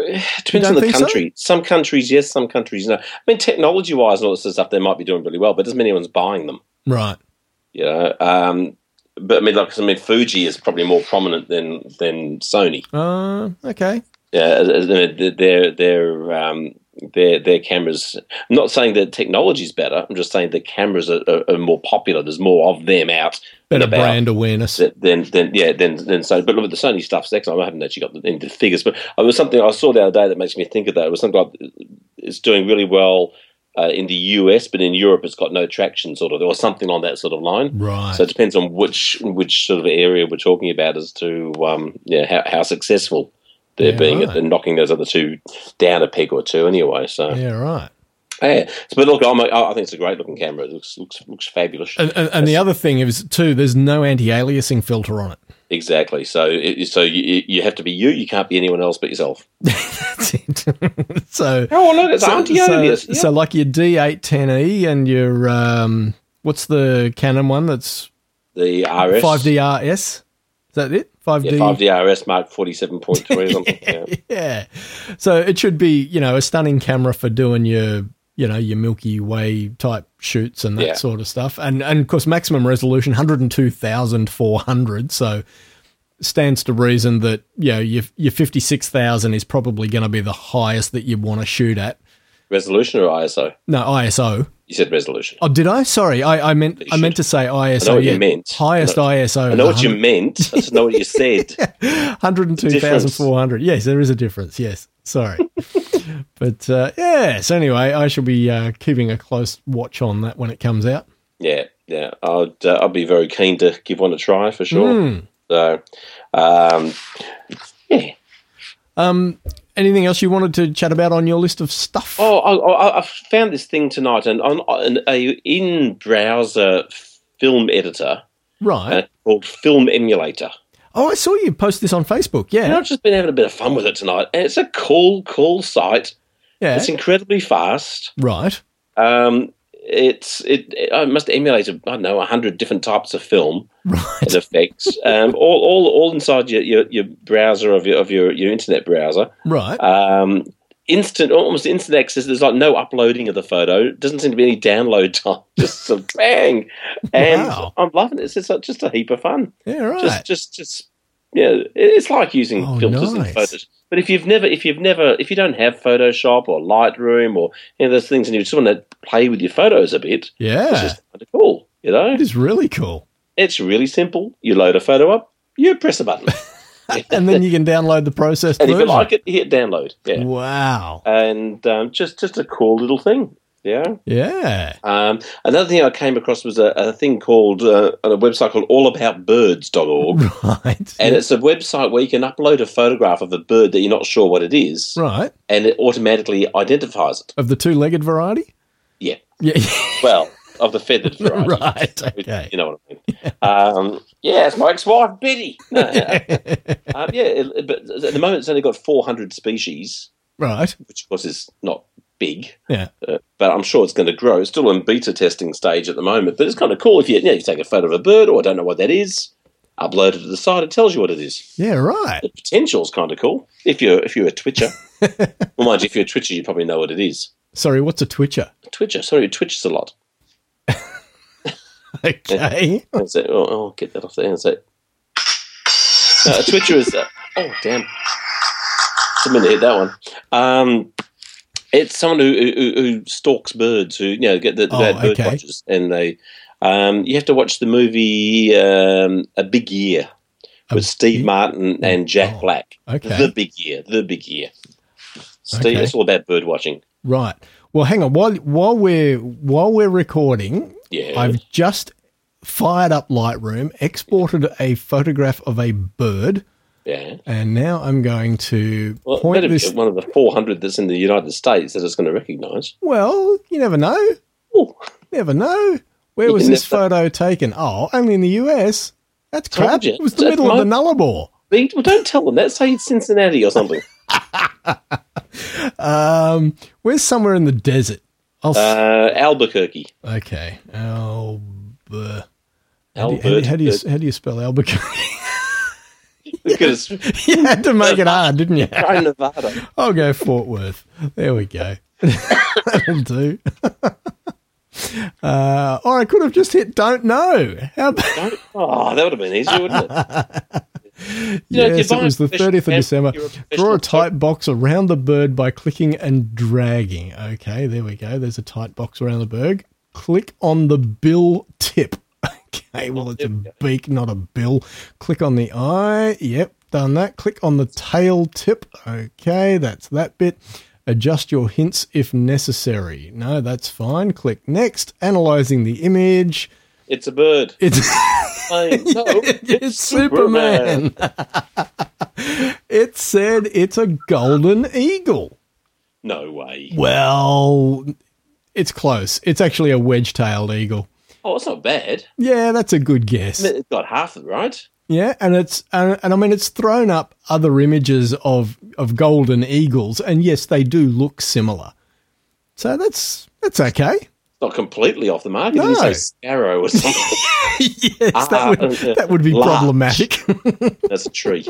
it depends on the country. So? Some countries, yes. Some countries, no. I mean, technology-wise and all this sort of stuff, they might be doing really well, but doesn't mean anyone's buying them. Right. You know, um, but I mean, like I mean, Fuji is probably more prominent than than Sony. Uh, okay. Yeah, their their um, their their cameras. I'm not saying that technology is better. I'm just saying the cameras are, are, are more popular. There's more of them out. Better brand awareness. Then, then, yeah, then, then. So, but look at the Sony stuff's excellent. I haven't actually got the, into the figures, but it was something I saw the other day that makes me think of that. It was something like it's doing really well uh, in the U S, but in Europe it's got no traction, sort of, or something on that sort of line. Right. So it depends on which which sort of area we're talking about as to um, yeah how, how successful they're yeah, being right. at and knocking those other two down a peg or two anyway. So yeah, right. Yeah, but look, I'm, I think it's a great looking camera. It looks looks looks fabulous. And, and, and the other thing is too, there's no anti-aliasing filter on it. Exactly. So it, so you you have to be you. You can't be anyone else but yourself. That's it. so oh look, it's so, anti-alias. So, yeah. so like your D eight ten E and your um, what's the Canon one? That's the R S five D R S. Is that it? five D yeah, five D R S Mark forty-seven point three or something. yeah, yeah. yeah. So it should be, you know, a stunning camera for doing your, you know, your Milky Way type shoots and that yeah. sort of stuff. And, and of course, maximum resolution, one hundred two thousand four hundred. So stands to reason that, you know, your, your fifty-six thousand is probably going to be the highest that you want to shoot at. Resolution or I S O? No, I S O. You said resolution. Oh, did I? Sorry, I, I meant I meant to say I S O. I know what yeah. you meant. Highest I know, I S O. I know what you meant. I just know what you said. one hundred two thousand four hundred. Yes, there is a difference. Yes, sorry. But, uh, yeah, so anyway, I shall be uh, keeping a close watch on that when it comes out. Yeah, yeah. I'd, uh, I'd be very keen to give one a try for sure. Mm. So, um, yeah. Um, anything else you wanted to chat about on your list of stuff? Oh, I, I, I found this thing tonight, and on an a in-browser film editor Right. uh, called Film Emulator. Oh, I saw you post this on Facebook, yeah. And I've just been having a bit of fun with it tonight, and it's a cool, cool site. yeah. It's incredibly fast. Right. Um, it's it, it. I must emulate, I don't know, a hundred different types of film Right. and effects, um, all, all, all inside your, your, your browser of your of your, your internet browser. Right. Um, instant, almost instant access. There's like no uploading of the photo. Doesn't seem to be any download time. Just sort of bang, and Wow. I'm loving it. It's just, just a heap of fun. yeah, right. Just, just, just. Yeah, it- it's like using Oh, filters nice. and photos. But if you've never, if you've never, if you don't have Photoshop or Lightroom or any of those things, and you just want to play with your photos a bit, it's yeah. just kind of cool. You know, It is really cool. it's really simple. You load a photo up, you press a button, And then you can download the processed and if version. you like it, you hit download. Yeah, Wow. and um, just just a cool little thing. Yeah. Yeah. Um, another thing I came across was a, a thing called uh, on a website called all about birds dot org. Right. And it's a website where you can upload a photograph of a bird that you're not sure what it is, Right. and it automatically identifies it. Of the two-legged variety? Yeah. Yeah. Well, of the feathered variety. Right. Okay. You know what I mean. Um, yeah, it's my ex-wife, Betty. No, no. um, yeah, it, it- but at the moment it's only got four hundred species, Right. which of course is not big. Yeah. Uh, but I'm sure it's going to grow. It's still in beta testing stage at the moment, but it's kind of cool if you, you, know, you take a photo of a bird, or I don't know what that is, upload it to the site, it tells you what it is. Yeah, right. The potential's kind of cool if you're if you're a twitcher. Well, mind you, if you're a twitcher, you probably know what it is. Sorry, what's a twitcher? A twitcher, sorry, it twitches a lot. Okay. That's it. Oh, oh, get that off there. That's it. No, a twitcher is. Uh, oh, damn! It's a minute to hit that one. Um, it's someone who, who, who stalks birds. Who you know get the, the Oh, bad bird okay. watchers, and they. Um, you have to watch the movie um, A Big Year A with Steve Big- Martin and Jack Oh, Black. okay. The Big Year. The Big Year. Steve, Okay. It's all about bird watching. Right. Well, hang on. While while we're while we're recording, Yeah. I've just fired up Lightroom, exported a photograph of a bird, Yeah. and now I'm going to Well, point better this. be one of the four hundred that's in the United States that it's going to recognise. Well, you never know. Oh, Never know. Where You was can this never- photo taken? Oh, only in the U S. That's Told crap. you. It was the At middle of the mo- Nullarbor. well, don't tell them that. Say it's Cincinnati or something. Um, where's somewhere in the desert? I'll s- Uh, Albuquerque. okay. Alb- how, do you, how, do you, Albert. how, do you, how do you spell Albuquerque? Because You had to make it hard, didn't you? Rome, Nevada. I'll go Fort Worth. There we go. That'll do. Uh, or I could have just hit don't know. How about Don't, oh, that would have been easier, wouldn't it? You know, if yes, you it buy was a the thirtieth of professional December. camera, you're a Draw a professional tight box around the bird by clicking and dragging. Okay, there we go. There's a tight box around the bird. Click on the bill tip. Okay, well, it's a beak, not a bill. Click on the eye. Yep, done that. Click on the tail tip. Okay, that's that bit. Adjust your hints if necessary. No, that's fine. Click next. Analyzing the image. It's a bird. It's Hey, no, it's, it's Superman. It said it's a golden eagle. No way. Well, it's close. It's actually a wedge-tailed eagle. Oh, it's not bad. Yeah, that's a good guess. I mean, it's got half of it, right? Yeah, and it's and, and I mean it's thrown up other images of of golden eagles, and yes, they do look similar. So that's that's okay. It's not completely off the mark. No. Didn't you say sparrow or something? Yes, Ah, that would uh, that would be larch. problematic. That's a tree.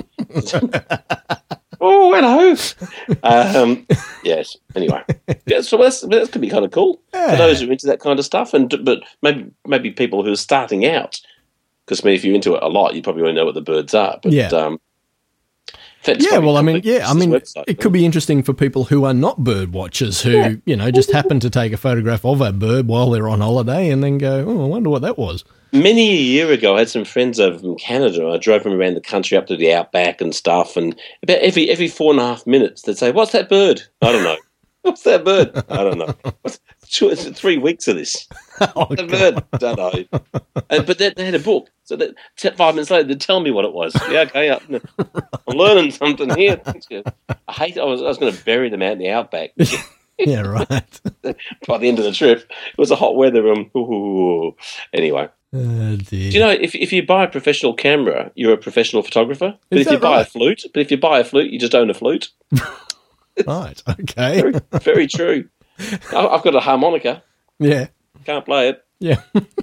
Oh, hello. Um, yes. Anyway, yeah, so that's, that could be kind of cool Yeah. for those who are into that kind of stuff, and but maybe maybe people who are starting out. Because I mean, if you're into it a lot, you probably already know what the birds are. But, Yeah. Um, that's Yeah, probably well, I mean, completely yeah, I mean, website, it could be interesting for people who are not bird watchers who, Yeah. you know, just happen to take a photograph of a bird while they're on holiday and then go, oh, I wonder what that was. Many a year ago, I had some friends over from Canada. I drove them around the country up to the outback and stuff, and about every every four and a half minutes, they'd say, "What's that bird?" I don't know. What's that bird? I don't know. What's, two, three weeks of this. Oh, The God. bird, don't know. And, but they, they had a book, so that t- five minutes later, they'd tell me what it was. Yeah, okay, I, I'm learning something here. Thanks, guys. I hate. I was I was going to bury them out in the outback. Yeah, right. By the end of the trip, it was a hot weather. Um, ooh. Anyway. Oh, dear. Do you know, if if you buy a professional camera, you're a professional photographer? But Is if you that buy a right? flute, but if you buy a flute, you just own a flute. Right, okay. Very, very true. I- I've got a harmonica. Yeah, Can't play it. yeah.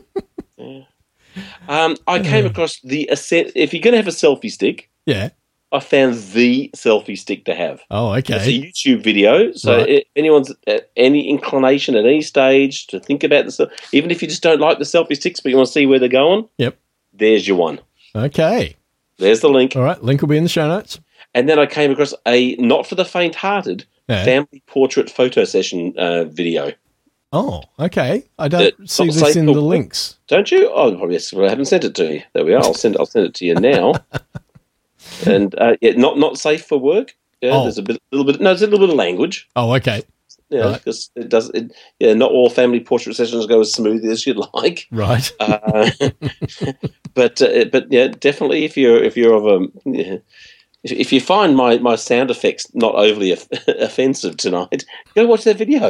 Um, I came across the ascent. If you're going to have a selfie stick, Yeah. I found the selfie stick to have. Oh, It's a okay. YouTube video. So Right. if anyone's at any inclination at any stage to think about this, even if you just don't like the selfie sticks, but you want to see where they're going, Yep. there's your one. Okay. There's the link. All right, link will be in the show notes. And then I came across a not for the faint-hearted Yeah. family portrait photo session uh, video. Oh, okay. I don't Uh, see not this safe in for the work. links. Don't you? Oh, probably yes. Well, I haven't sent it to you. There we are. I'll send. I'll send it to you now. And uh, yeah, not not safe for work. Yeah, Oh. there's a bit, little bit. No, there's a little bit of language. Oh, okay. Yeah, Right. because it does. It, yeah, not all family portrait sessions go as smoothly as you'd like. Right. Uh, but uh, but yeah, definitely if you're if you're of a yeah, if, if you find my, my sound effects not overly off- offensive tonight, go watch that video.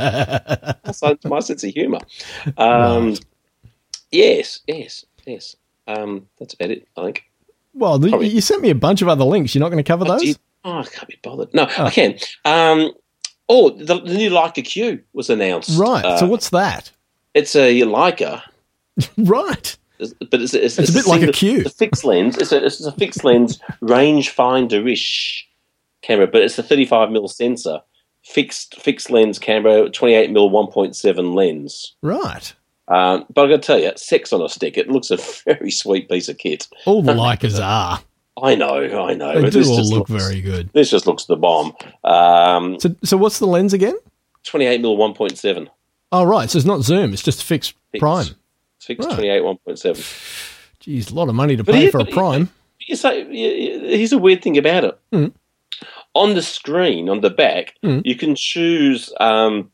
That's my sense of humour. Um, Right. Yes, yes, yes. Um, that's about it, I think. Well, the, Probably. you sent me a bunch of other links. You're not going to cover I those? did- Oh, I can't be bothered. No, I can. Um, oh, the, the new Leica Q was announced. Right. Uh, so what's that? it's a Leica. Right. But it's, it's, It's a bit like a single- Q. The fixed lens. It's a, it's a fixed lens rangefinder-ish camera, but it's a thirty-five mil sensor, fixed fixed lens camera, twenty-eight mil one point seven lens. Right. Um, but I got to tell you, sex on a stick. It looks a very sweet piece of kit. All the Leicas are. I know, I know. They but do this all just look looks- very good. This just looks the bomb. Um, So, so what's the lens again? twenty-eight mil one point seven. Oh, right. So it's not zoom. It's just fixed Fixed. prime. It's fixed Right. twenty-eight one point seven. Geez, a lot of money to But pay yeah, for a but- prime. You say, y- y- here's a weird thing about it. Hmm. On the screen, on the back, Hmm. you can choose um,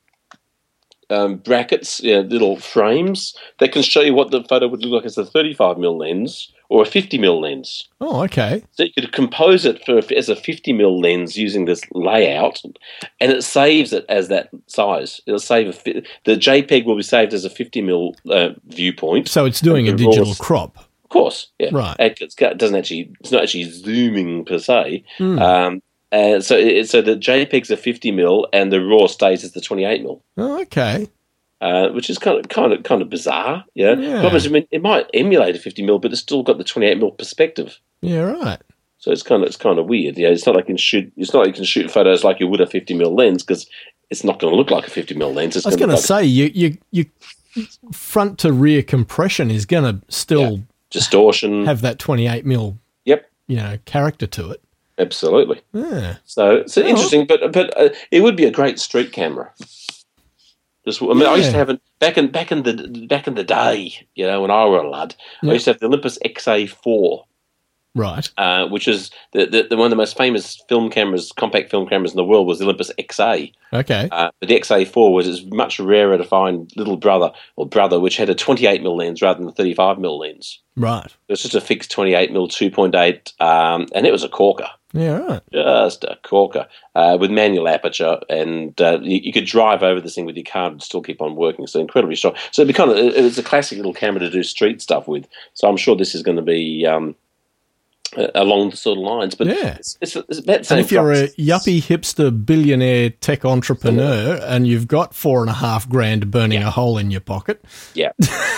um, brackets, you know, little frames that can show you what the photo would look like as a thirty-five mil lens or a fifty mil lens. Oh, okay. So you could compose it for as a fifty mil lens using this layout, and it saves it as that size. It'll save a fi- the JPEG will be saved as a fifty mil uh, viewpoint. So it's doing a And the digital raw- crop. Of course, yeah. Right. It, it's got- it doesn't actually. It's not actually zooming per se. Hmm. Um, and so, it, so the JPEGs are fifty mil, and the RAW stays as the twenty-eight mil, Oh, okay. uh, which is kind of kind of kind of bizarre. Yeah. Yeah. Problem is, I mean, it might emulate a fifty mil, but it's still got the twenty-eight mil perspective. Yeah, right. So it's kind of it's kind of weird. Yeah, it's not like you can shoot. It's not like you can shoot photos like you would a fifty mil lens because it's not going to look like a fifty mil lens. It's I was going to say you you you front to rear compression is going to still yeah. distortion have that twenty-eight mil. Yep, you know, character to it. Absolutely. Yeah. So it's oh. interesting, but but uh, it would be a great street camera. Just, I mean, yeah. I used to have it back in back in the back in the day. You know, when I was a lad, yep. I used to have the Olympus X A four. Right. Uh, which is the, the, the one of the most famous film cameras, compact film cameras in the world was the Olympus X A. Okay. Uh, but the X A four was is much rarer to find little brother or brother, which had a twenty-eight mil lens rather than the thirty-five mil lens. Right. It was just a fixed twenty-eight mil two point eight, um, and it was a corker. Yeah, right. Just a corker uh, with manual aperture, and uh, you, you could drive over this thing with your car and still keep on working. So incredibly strong. So it'd be kind of, it was a classic little camera to do street stuff with. So I'm sure this is going to be um, along the sort of lines, but yeah. it's, it's, it's about the same and if you're price. a yuppie hipster billionaire tech entrepreneur yeah. and you've got four and a half grand burning yeah. a hole in your pocket, yeah,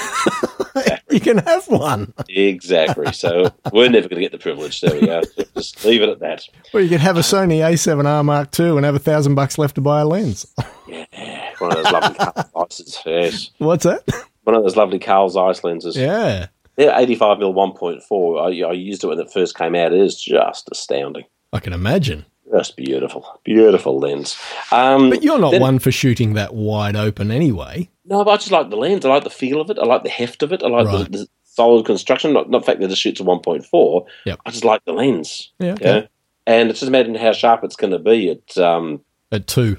you can have one. Exactly. So we're never going to get the privilege. There we go. Just leave it at that. Well, you could have a Sony A seven R Mark two and have a thousand bucks left to buy a lens. Yeah, one of those lovely Carl Zeiss. Yes. What's that? One of those lovely Carl Zeiss lenses. Yeah. Yeah, eighty-five mil one point four. I, I used it when it first came out. It is just astounding. I can imagine. Just beautiful. Beautiful lens. Um, but you're not then, one for shooting that wide open anyway. No, but I just like the lens. I like the feel of it. I like the heft of it. I like right. the, the solid construction. Not, not the fact that it shoots at one point four. Yep. I just like the lens. Yeah, okay. You know? And it's just imagine how sharp it's going to be at... Um, at two.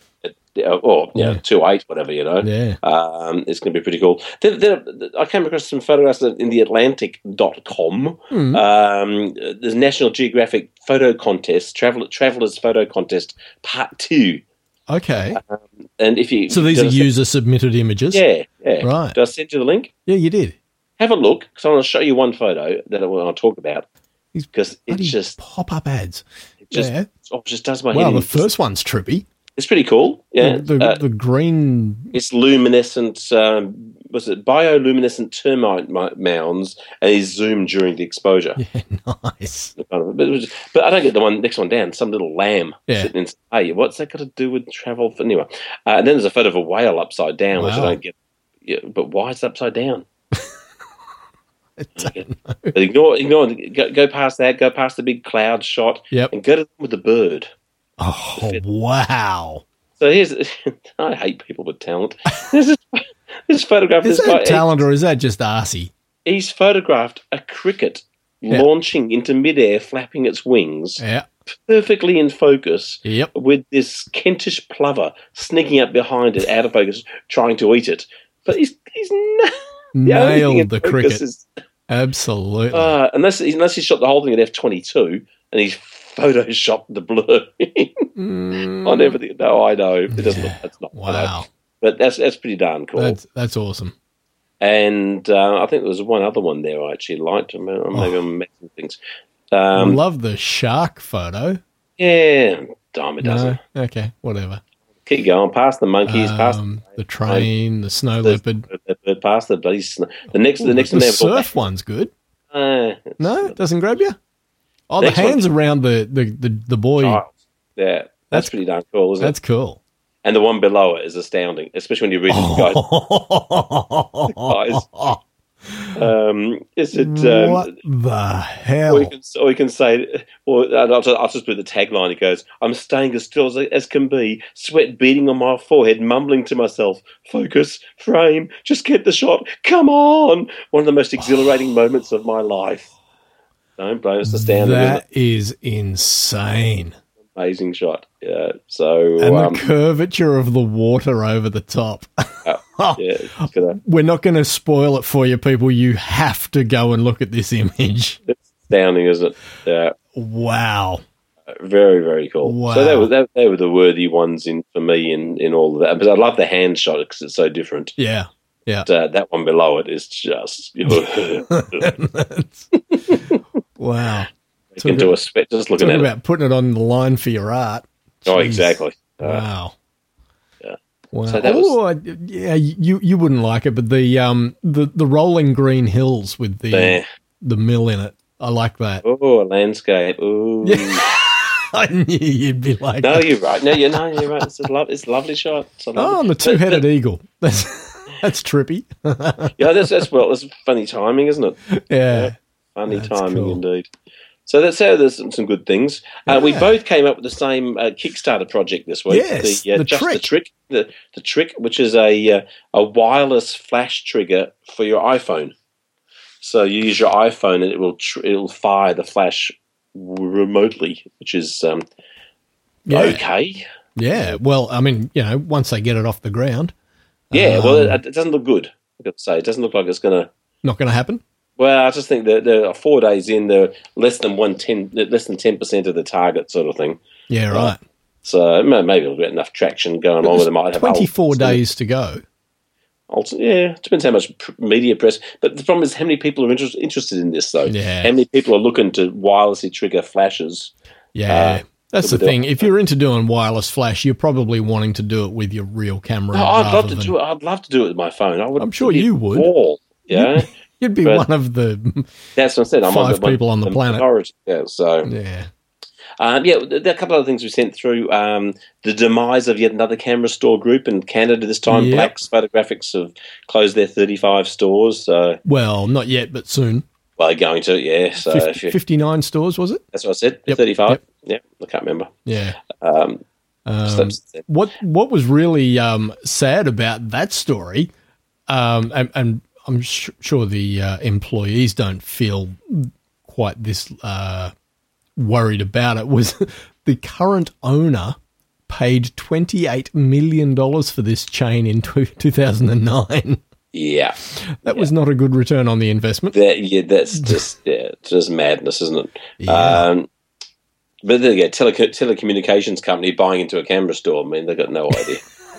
Or you yeah. know, two eight, whatever, you know. Yeah. Um, it's going to be pretty cool. Then, then I came across some photographs in the Atlantic dot com. Mm. Um, there's National Geographic Photo Contest, Travel, Travelers Photo Contest, Part Two. Okay. Um, and if you so these are user submitted images. Yeah, yeah. Right. Did I send you the link? Yeah, you did. Have a look, because I want to show you one photo that I want to talk about. Because it just pop up ads. It just, yeah. oh, it just does my well, head. Well, in. the first one's trippy. It's pretty cool. Yeah, the, the, uh, the green. It's luminescent. Um, was it bioluminescent termite mounds? And he's zoomed during the exposure. Yeah, nice. But, it was, but I don't get the one next one down. Some little lamb yeah. sitting in. Hey, what's that got to do with travel? For, anyway, uh, and then there's a photo of a whale upside down, wow. which I don't get. Yeah, but why is it upside down? I don't know. But ignore, ignore. Go, go past that. Go past the big cloud shot. Yep. And go to with the bird. Oh, wow. So here's, I hate people with talent. This is this photograph. Is this that guy, talent or is that just arsey? He's photographed a cricket yeah. launching into midair, flapping its wings, yeah. perfectly in focus, yep. with this Kentish plover sneaking up behind it, out of focus, trying to eat it. But he's, he's na- nailed the, the cricket. Is, Absolutely. Uh, unless, unless he shot the whole thing at F twenty-two and he's photoshopped the blur mm. on everything. No, I know. It doesn't yeah. look, that's not wow. But that's that's pretty darn cool. That's, that's awesome. And uh, I think there was one other one there I actually liked. Maybe oh. I'm mixing things. Um, I love the shark photo. Yeah, dime a dozen. No? Okay, whatever. Keep going. Past the monkeys, um, past the, the train, the snow the, leopard. The, the, past the bloody snow. The next, Ooh, the next the one. surf one's good. Uh, no, it doesn't grab you. Oh, the next hands one. around the the the, the boy. Child. Yeah, that's, that's pretty darn cool, isn't that's it? That's cool. And the one below it is astounding, especially when you read it, guys. guys. Um, is it um, what the hell? Or you can, or you can say, or I'll just, I'll just put the tagline. It goes, "I'm staying as still as, as can be, sweat beading on my forehead, mumbling to myself, focus, frame, just get the shot. Come on!" One of the most exhilarating moments of my life. Don't blame us. Astounding. That is insane. Amazing shot. Yeah. So and um, the curvature of the water over the top. Uh, yeah, it's gonna, we're not going to spoil it for you, people. You have to go and look at this image. It's astounding, isn't it? Yeah. Wow. Very, very cool. Wow. So they were that, they were the worthy ones in for me in, in all of that. But I love the hand shot because it's so different. Yeah. Yeah. But, uh, that one below it is just. Wow. You can do a sweat just looking Talk at about it. putting it on the line for your art. Oh, Jeez. exactly. Uh, wow. Yeah. Wow. So that oh, was, yeah. You you wouldn't like it, but the um the, the rolling green hills with the eh. the mill in it. I like that. Oh, a landscape. Ooh. I knew you'd be like No, that. you're right. No, you're no, you're right. It's a, lo- it's a lovely shot. It's a lovely- Oh, I'm a But- two-headed but- eagle. That's that's trippy. Yeah, that's that's well, that's funny timing, isn't it? Yeah. Funny That's timing cool. indeed. So that's how there's some, some good things. Uh, We Yeah. both came up with the same uh, Kickstarter project this week. Yes, the, uh, the just Trick. the trick, the the trick, which is a uh, a wireless flash trigger for your iPhone. So you use your iPhone and it will tr- it'll fire the flash w- remotely, which is um, Yeah. okay. Yeah. Well, I mean, you know, once they get it off the ground, Yeah, well, Um, it, it doesn't look good. I've got to say, it doesn't look like it's going to. not going to happen. Well, I just think that they're four days in, they're less than one ten, less than ten percent of the target, sort of thing. Yeah, right. So ma- maybe it'll get enough traction going on with it. Might have twenty-four ult- days to go. ult- yeah, depends how much pr- media press. But the problem is how many people are interest, interested in this, though. Yeah. How many people are looking to wirelessly trigger flashes? Yeah. Uh, That's the but the- thing. If you're into doing wireless flash, you're probably wanting to do it with your real camera. No, I'd rather love to than- do it. I'd love to do it with my phone. I would. I'm sure it'd be you a would. Wall, yeah. You'd be But- one of the That's what I said. I'm Five one- people on the planet. minority, Yeah, so yeah. Um, yeah, there are a couple of other things we sent through. Um, the demise of yet another camera store group in Canada this time. Yep. Black's Photographics have closed their thirty-five stores. So, Well, not yet, but soon. well, they're going to, yeah. So Fif- if you, fifty-nine stores, was it? that's what I said, Yep, thirty-five. yep. Yeah, I can't remember. Yeah. Um, Um, so- what What was really um, sad about that story, um, and, and I'm sh- sure the uh, employees don't feel quite this uh, worried about it, was the current owner paid twenty-eight million dollars for this chain in two thousand nine. yeah. That was not a good return on the investment. That, yeah, that's just, yeah, it's just madness, isn't it? Yeah. Um, but then again, tele- telecommunications company buying into a camera store, I mean, they've got no idea.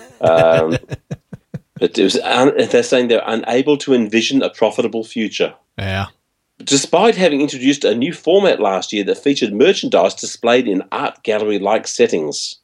um, but it was un- they're saying they're unable to envision a profitable future. Yeah. Despite having introduced a new format last year that featured merchandise displayed in art gallery-like settings.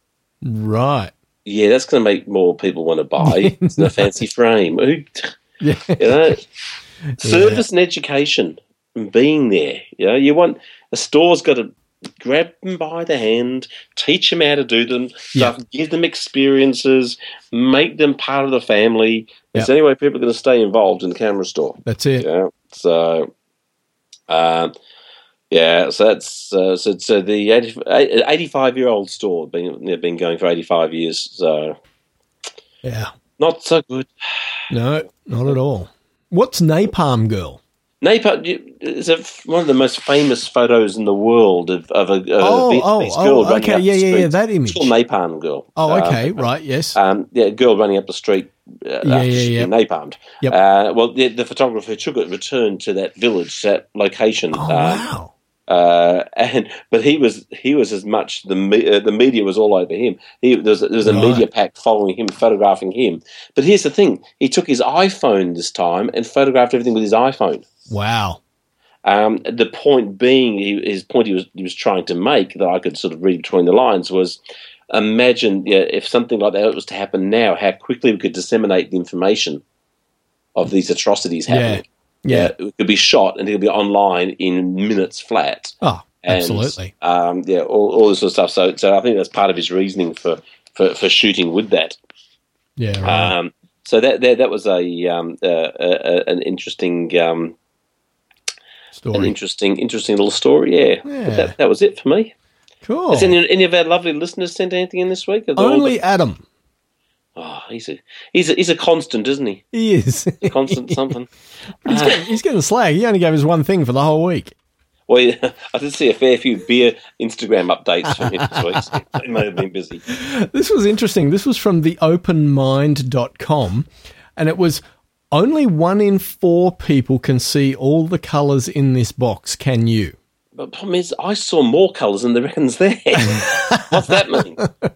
Right. Yeah, that's going to make more people want to buy. It's in a fancy frame. Who- Yeah. You know, service and education, and being there. You know, you want a store's got to grab them by the hand, teach them how to do them, Yeah. stuff, give them experiences, make them part of the family. It's Yeah. the only way people are going to stay involved in the camera store. That's it. Yeah. So, um, yeah. So that's uh, so, so the eighty-five-year-old store been they've been going for eighty-five years. So Yeah. not so good. No, not at all. What's Napalm Girl? Napalm is a, one of the most famous photos in the world of, of a, of Oh, a Vietnamese oh, girl oh, running okay, up yeah, the yeah, street. yeah, that image. It's called Napalm Girl. Oh, okay, Uh, right, yes. Um, yeah, girl running up the street uh, Yeah, after yeah, she'd yeah. been napalmed. Yep. Uh, well, the, the photographer who took it returned to that village, that location. Oh, um, wow. Uh, and but he was he was as much the me, uh, the media was all over him. He there was, there was a Right. media pack following him, photographing him. But here's the thing: he took his iPhone this time and photographed everything with his iPhone. Wow. Um, the point being, he, his point he was he was trying to make that I could sort of read between the lines was: imagine yeah, if something like that was to happen now, how quickly we could disseminate the information of these atrocities happening. Yeah. it could be shot and it'll be online in minutes flat. Oh, And, absolutely. Um, yeah, all, all this sort of stuff. So, so I think that's part of his reasoning for, for, for shooting with that. Yeah, right. Um, so that, that that was a, um, uh, uh, an interesting um, an Story. interesting interesting little story. Yeah, Yeah. But that that was it for me. Cool. Has any, any of our lovely listeners sent anything in this week? Are they all- Only Adam. oh, he's a he's a he's a constant, isn't he? He is. A constant something. But he's, getting, he's getting slag. He only gave us one thing for the whole week. Well, yeah, I did see a fair few beer Instagram updates from him this week. So he may have been busy. This was interesting. This was from the open mind dot com, and it was only one in four people can see all the colours in this box. Can you? But the problem is, I saw more colours than the reckon's there. What's that mean?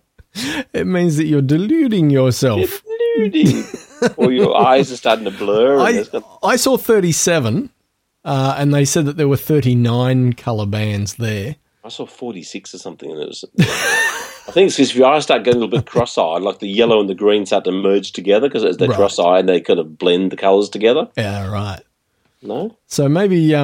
It means that you're deluding yourself. Deluding. Or your eyes are starting to blur. And I, there's got- I saw thirty-seven, uh, and they said that there were thirty-nine colour bands there. I saw forty-six or something, and it was. I think it's because if your eyes start getting a little bit cross-eyed, like the yellow and the green start to merge together because as they're Right. cross-eyed, they kind of blend the colours together. Yeah, right. No, So maybe um,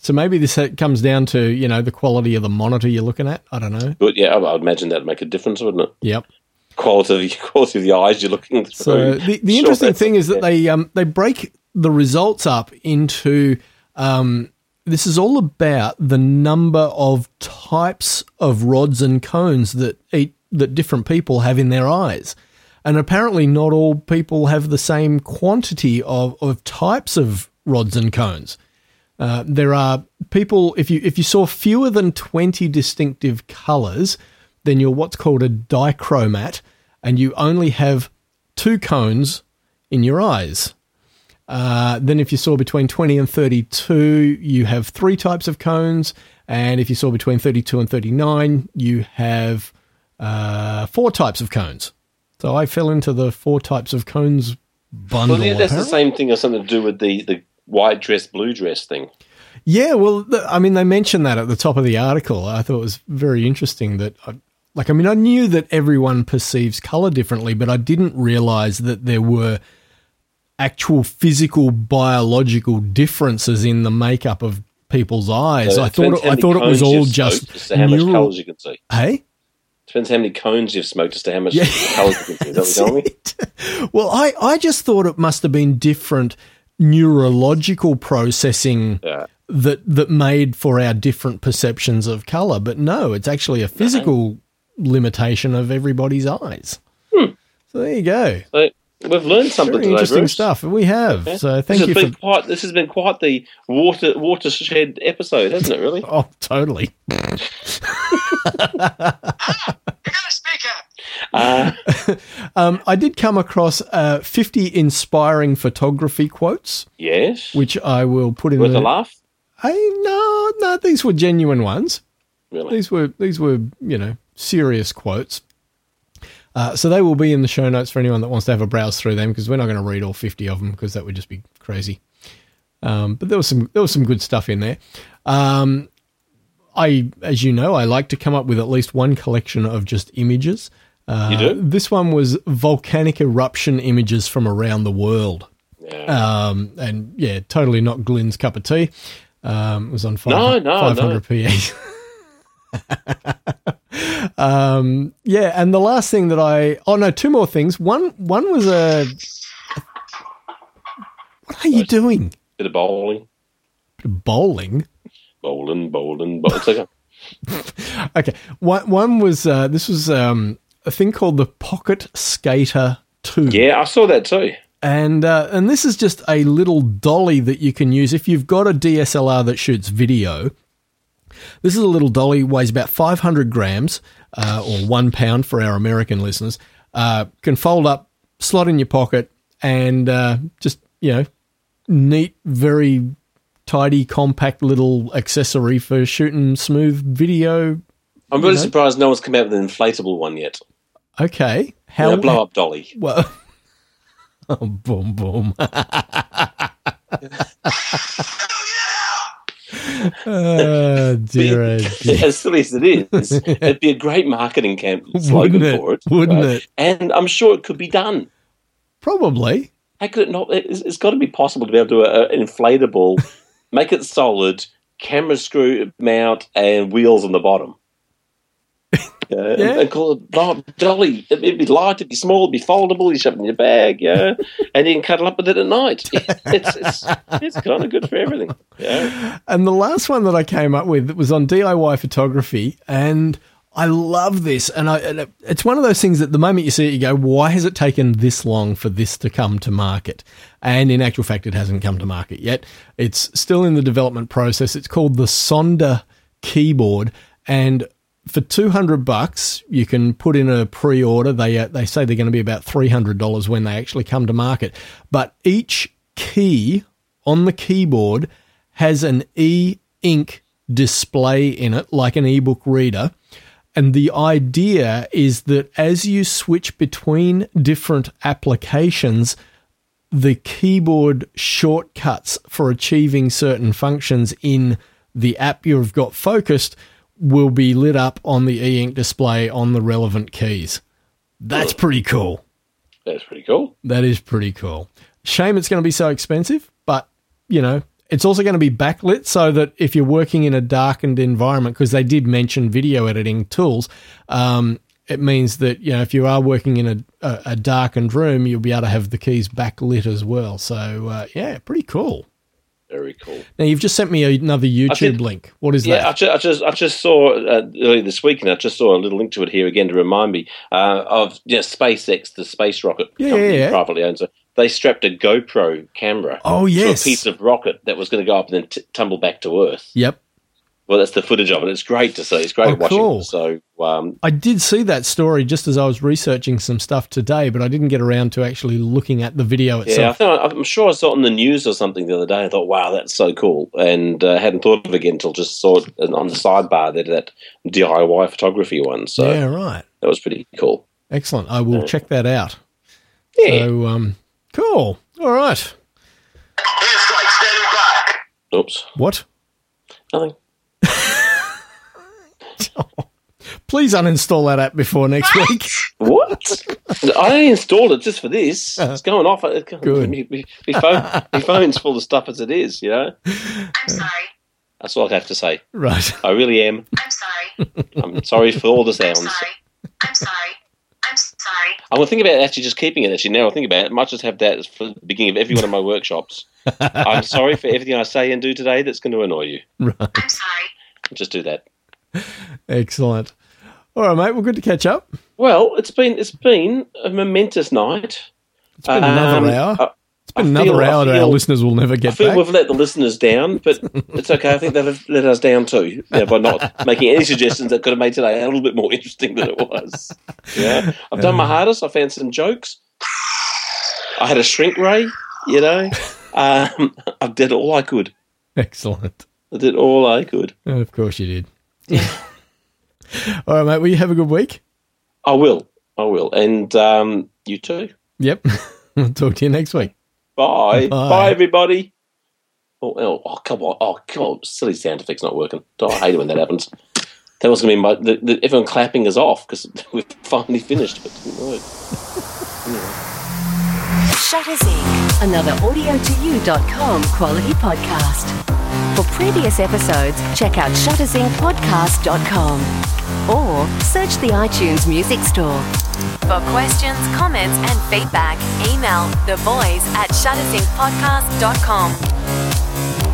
So maybe this ha- comes down to, you know, the quality of the monitor you're looking at. I don't know. But yeah, I would imagine that'd make a difference, wouldn't it? Yep. Quality, quality of the eyes you're looking through. So the, the Sure, interesting that's- thing is that yeah. they um, they break the results up into um, this is all about the number of types of rods and cones that eat, that different people have in their eyes. And apparently not all people have the same quantity of, of types of rods and cones. Uh, there are people, if you if you saw fewer than twenty distinctive colours, then you're what's called a dichromat, and you only have two cones in your eyes. Uh, then if you saw between twenty and thirty-two, you have three types of cones, and if you saw between thirty-two and thirty-nine, you have uh, four types of cones. So I fell into the four types of cones bundle. Well, yeah, that's the apparently. same thing as something to do with the, the white dress, blue dress thing. Yeah, well, th- I mean, they mentioned that at the top of the article. I thought it was very interesting that, I, like, I mean, I knew that everyone perceives colour differently, but I didn't realise that there were actual physical, biological differences in the makeup of people's eyes. So I it thought depends it, how I many thought it was cones all you've just smoked as to how much neural- colours you can see. Hey? Depends how many cones you've smoked as to how much Yeah. colours you can see. Is that what you're telling me? It. Well, I, I just thought it must have been different neurological processing Yeah. that that made for our different perceptions of colour. But no, it's actually a physical limitation of everybody's eyes. Hmm. So there you go. So we've learned something Very today, interesting Bruce. stuff. We have. Yeah. So thank this you has for... been quite. This has been quite the water watershed episode, hasn't it? Really. Oh, totally. You gotta speak up. Uh, Um, I did come across uh, fifty inspiring photography quotes, yes. which I will put in Worth the... a laugh. Hey, no, no, these were genuine ones. Really. These were these were you know serious quotes. Uh, so they will be in the show notes for anyone that wants to have a browse through them, because we're not going to read all fifty of them because that would just be crazy. Um, but there was some there was some good stuff in there. Um, I, as you know, I like to come up with at least one collection of just images. Uh, You do? This one was volcanic eruption images from around the world. Yeah. Um, and yeah, totally not Glyn's cup of tea. Um, it was on No, five, no, five hundred p a. um, yeah, and the last thing that I oh no, two more things. One one was a. What are you doing? Bit of bowling, Bowling. bowling, bowling, bowling. It's okay. Okay, one one was uh, this was um, a thing called the Pocket Skater Two. Yeah, I saw that too. And uh, and this is just a little dolly that you can use if you've got a D S L R that shoots video. This is a little dolly, weighs about five hundred grams, uh, or one pound for our American listeners. Uh, can fold up, slot in your pocket, and uh, just, you know, neat, very tidy, compact little accessory for shooting smooth video. I'm really know? surprised no one's come out with an inflatable one yet. Okay. How How a blow up dolly. Well, oh, boom, boom. Oh, dear, oh, dear. As silly as it is, it'd be a great marketing camp slogan Wouldn't it? for it, Wouldn't right? it? And I'm sure it could be done. Probably. How could it not? It's, it's got to be possible to be able to do a, an inflatable, make it solid, camera screw mount, and wheels on the bottom. Yeah, and, Yeah. and call it blow up dolly. It'd be light, it'd be small, it'd be foldable. You shove it in your bag, yeah, and you can cuddle up with it at night. It's it's, it's kind of good for everything. Yeah. And the last one that I came up with was on D I Y photography, and I love this. And, I, and it's one of those things that the moment you see it, you go, why has it taken this long for this to come to market? And in actual fact, it hasn't come to market yet. It's still in the development process. It's called the Sonder keyboard, and for two hundred bucks, you can put in a pre-order. They uh, they say they're going to be about three hundred dollars when they actually come to market. But each key on the keyboard has an e-ink display in it, like an ebook reader. And the idea is that as you switch between different applications, the keyboard shortcuts for achieving certain functions in the app you've got focused will be lit up on the e-ink display on the relevant keys. That's pretty cool. That's pretty cool. That is pretty cool. Shame it's going to be so expensive, but, you know, it's also going to be backlit so that if you're working in a darkened environment, because they did mention video editing tools, um, it means that, you know, if you are working in a, a, a darkened room, you'll be able to have the keys backlit as well. So, uh, yeah, pretty cool. Very cool. Now, you've just sent me another YouTube did, link. What is yeah, that? I just, I just, I just saw uh, earlier this week, and I just saw a little link to it here again to remind me uh, of yeah, SpaceX, the space rocket Yeah, company yeah, yeah. privately owned. So they strapped a GoPro camera Oh, yes. to a piece of rocket that was going to go up and then t- tumble back to Earth. Yep. Well, that's the footage of it. It's great to see. It's great Oh, watching. cool. So, um, I did see that story just as I was researching some stuff today, but I didn't get around to actually looking at the video yeah, I itself. think, I'm sure I saw it on the news or something the other day. I thought, wow, that's so cool. And uh, hadn't thought of it again until just saw it on the sidebar. They did that D I Y photography one. So Yeah, right. that was pretty cool. Excellent. I will check that out. Yeah. So, um, cool. All right. Here's flight standing by. Oops. What? Nothing. Please uninstall that app before next week. What? I installed it just for this. It's going off. It- Good. My, my, my phone, my phone's full of stuff as it is, you know? I'm sorry. That's all I have to say. Right. I really am. I'm sorry. I'm sorry for all the I'm sounds. sorry. I'm sorry. I'm sorry. I'm going to think about actually just keeping it, actually. Now I think about it, I might just have that for the beginning of every one of my workshops. I'm sorry for everything I say and do today that's going to annoy you. Right. I'm sorry. Just do that. Excellent. All right, mate. Well, good to catch up. Well, it's been it's been a momentous night. It's been another hour. I, It's been I another feel- I hour that our feel- listeners will never I get feel back. we've let the listeners down, but it's okay. I think they've let us down too, you know, by not making any suggestions that could have made today a little bit more interesting than it was. Yeah, I've done my hardest. I found some jokes. I had a shrink ray, you know. Um, I did all I could. Excellent. I did all I could. And of course you did. All right, mate. Will you have a good week? I will. I will. And um, you too. Yep. We'll talk to you next week. Bye. Bye. Bye, everybody. Oh, oh, oh, come on. Oh, come on. Silly sound effect's not working. Oh, I hate it when that happens. That was going to be my... The, the, everyone clapping is off because we've finally finished, but it didn't work. Shutters Incorporated. Another audio to you dot com quality podcast. For previous episodes, check out shutters inc podcast dot com or search the iTunes Music Store. For questions, comments, and feedback, email the boys at shutters inc podcast dot com.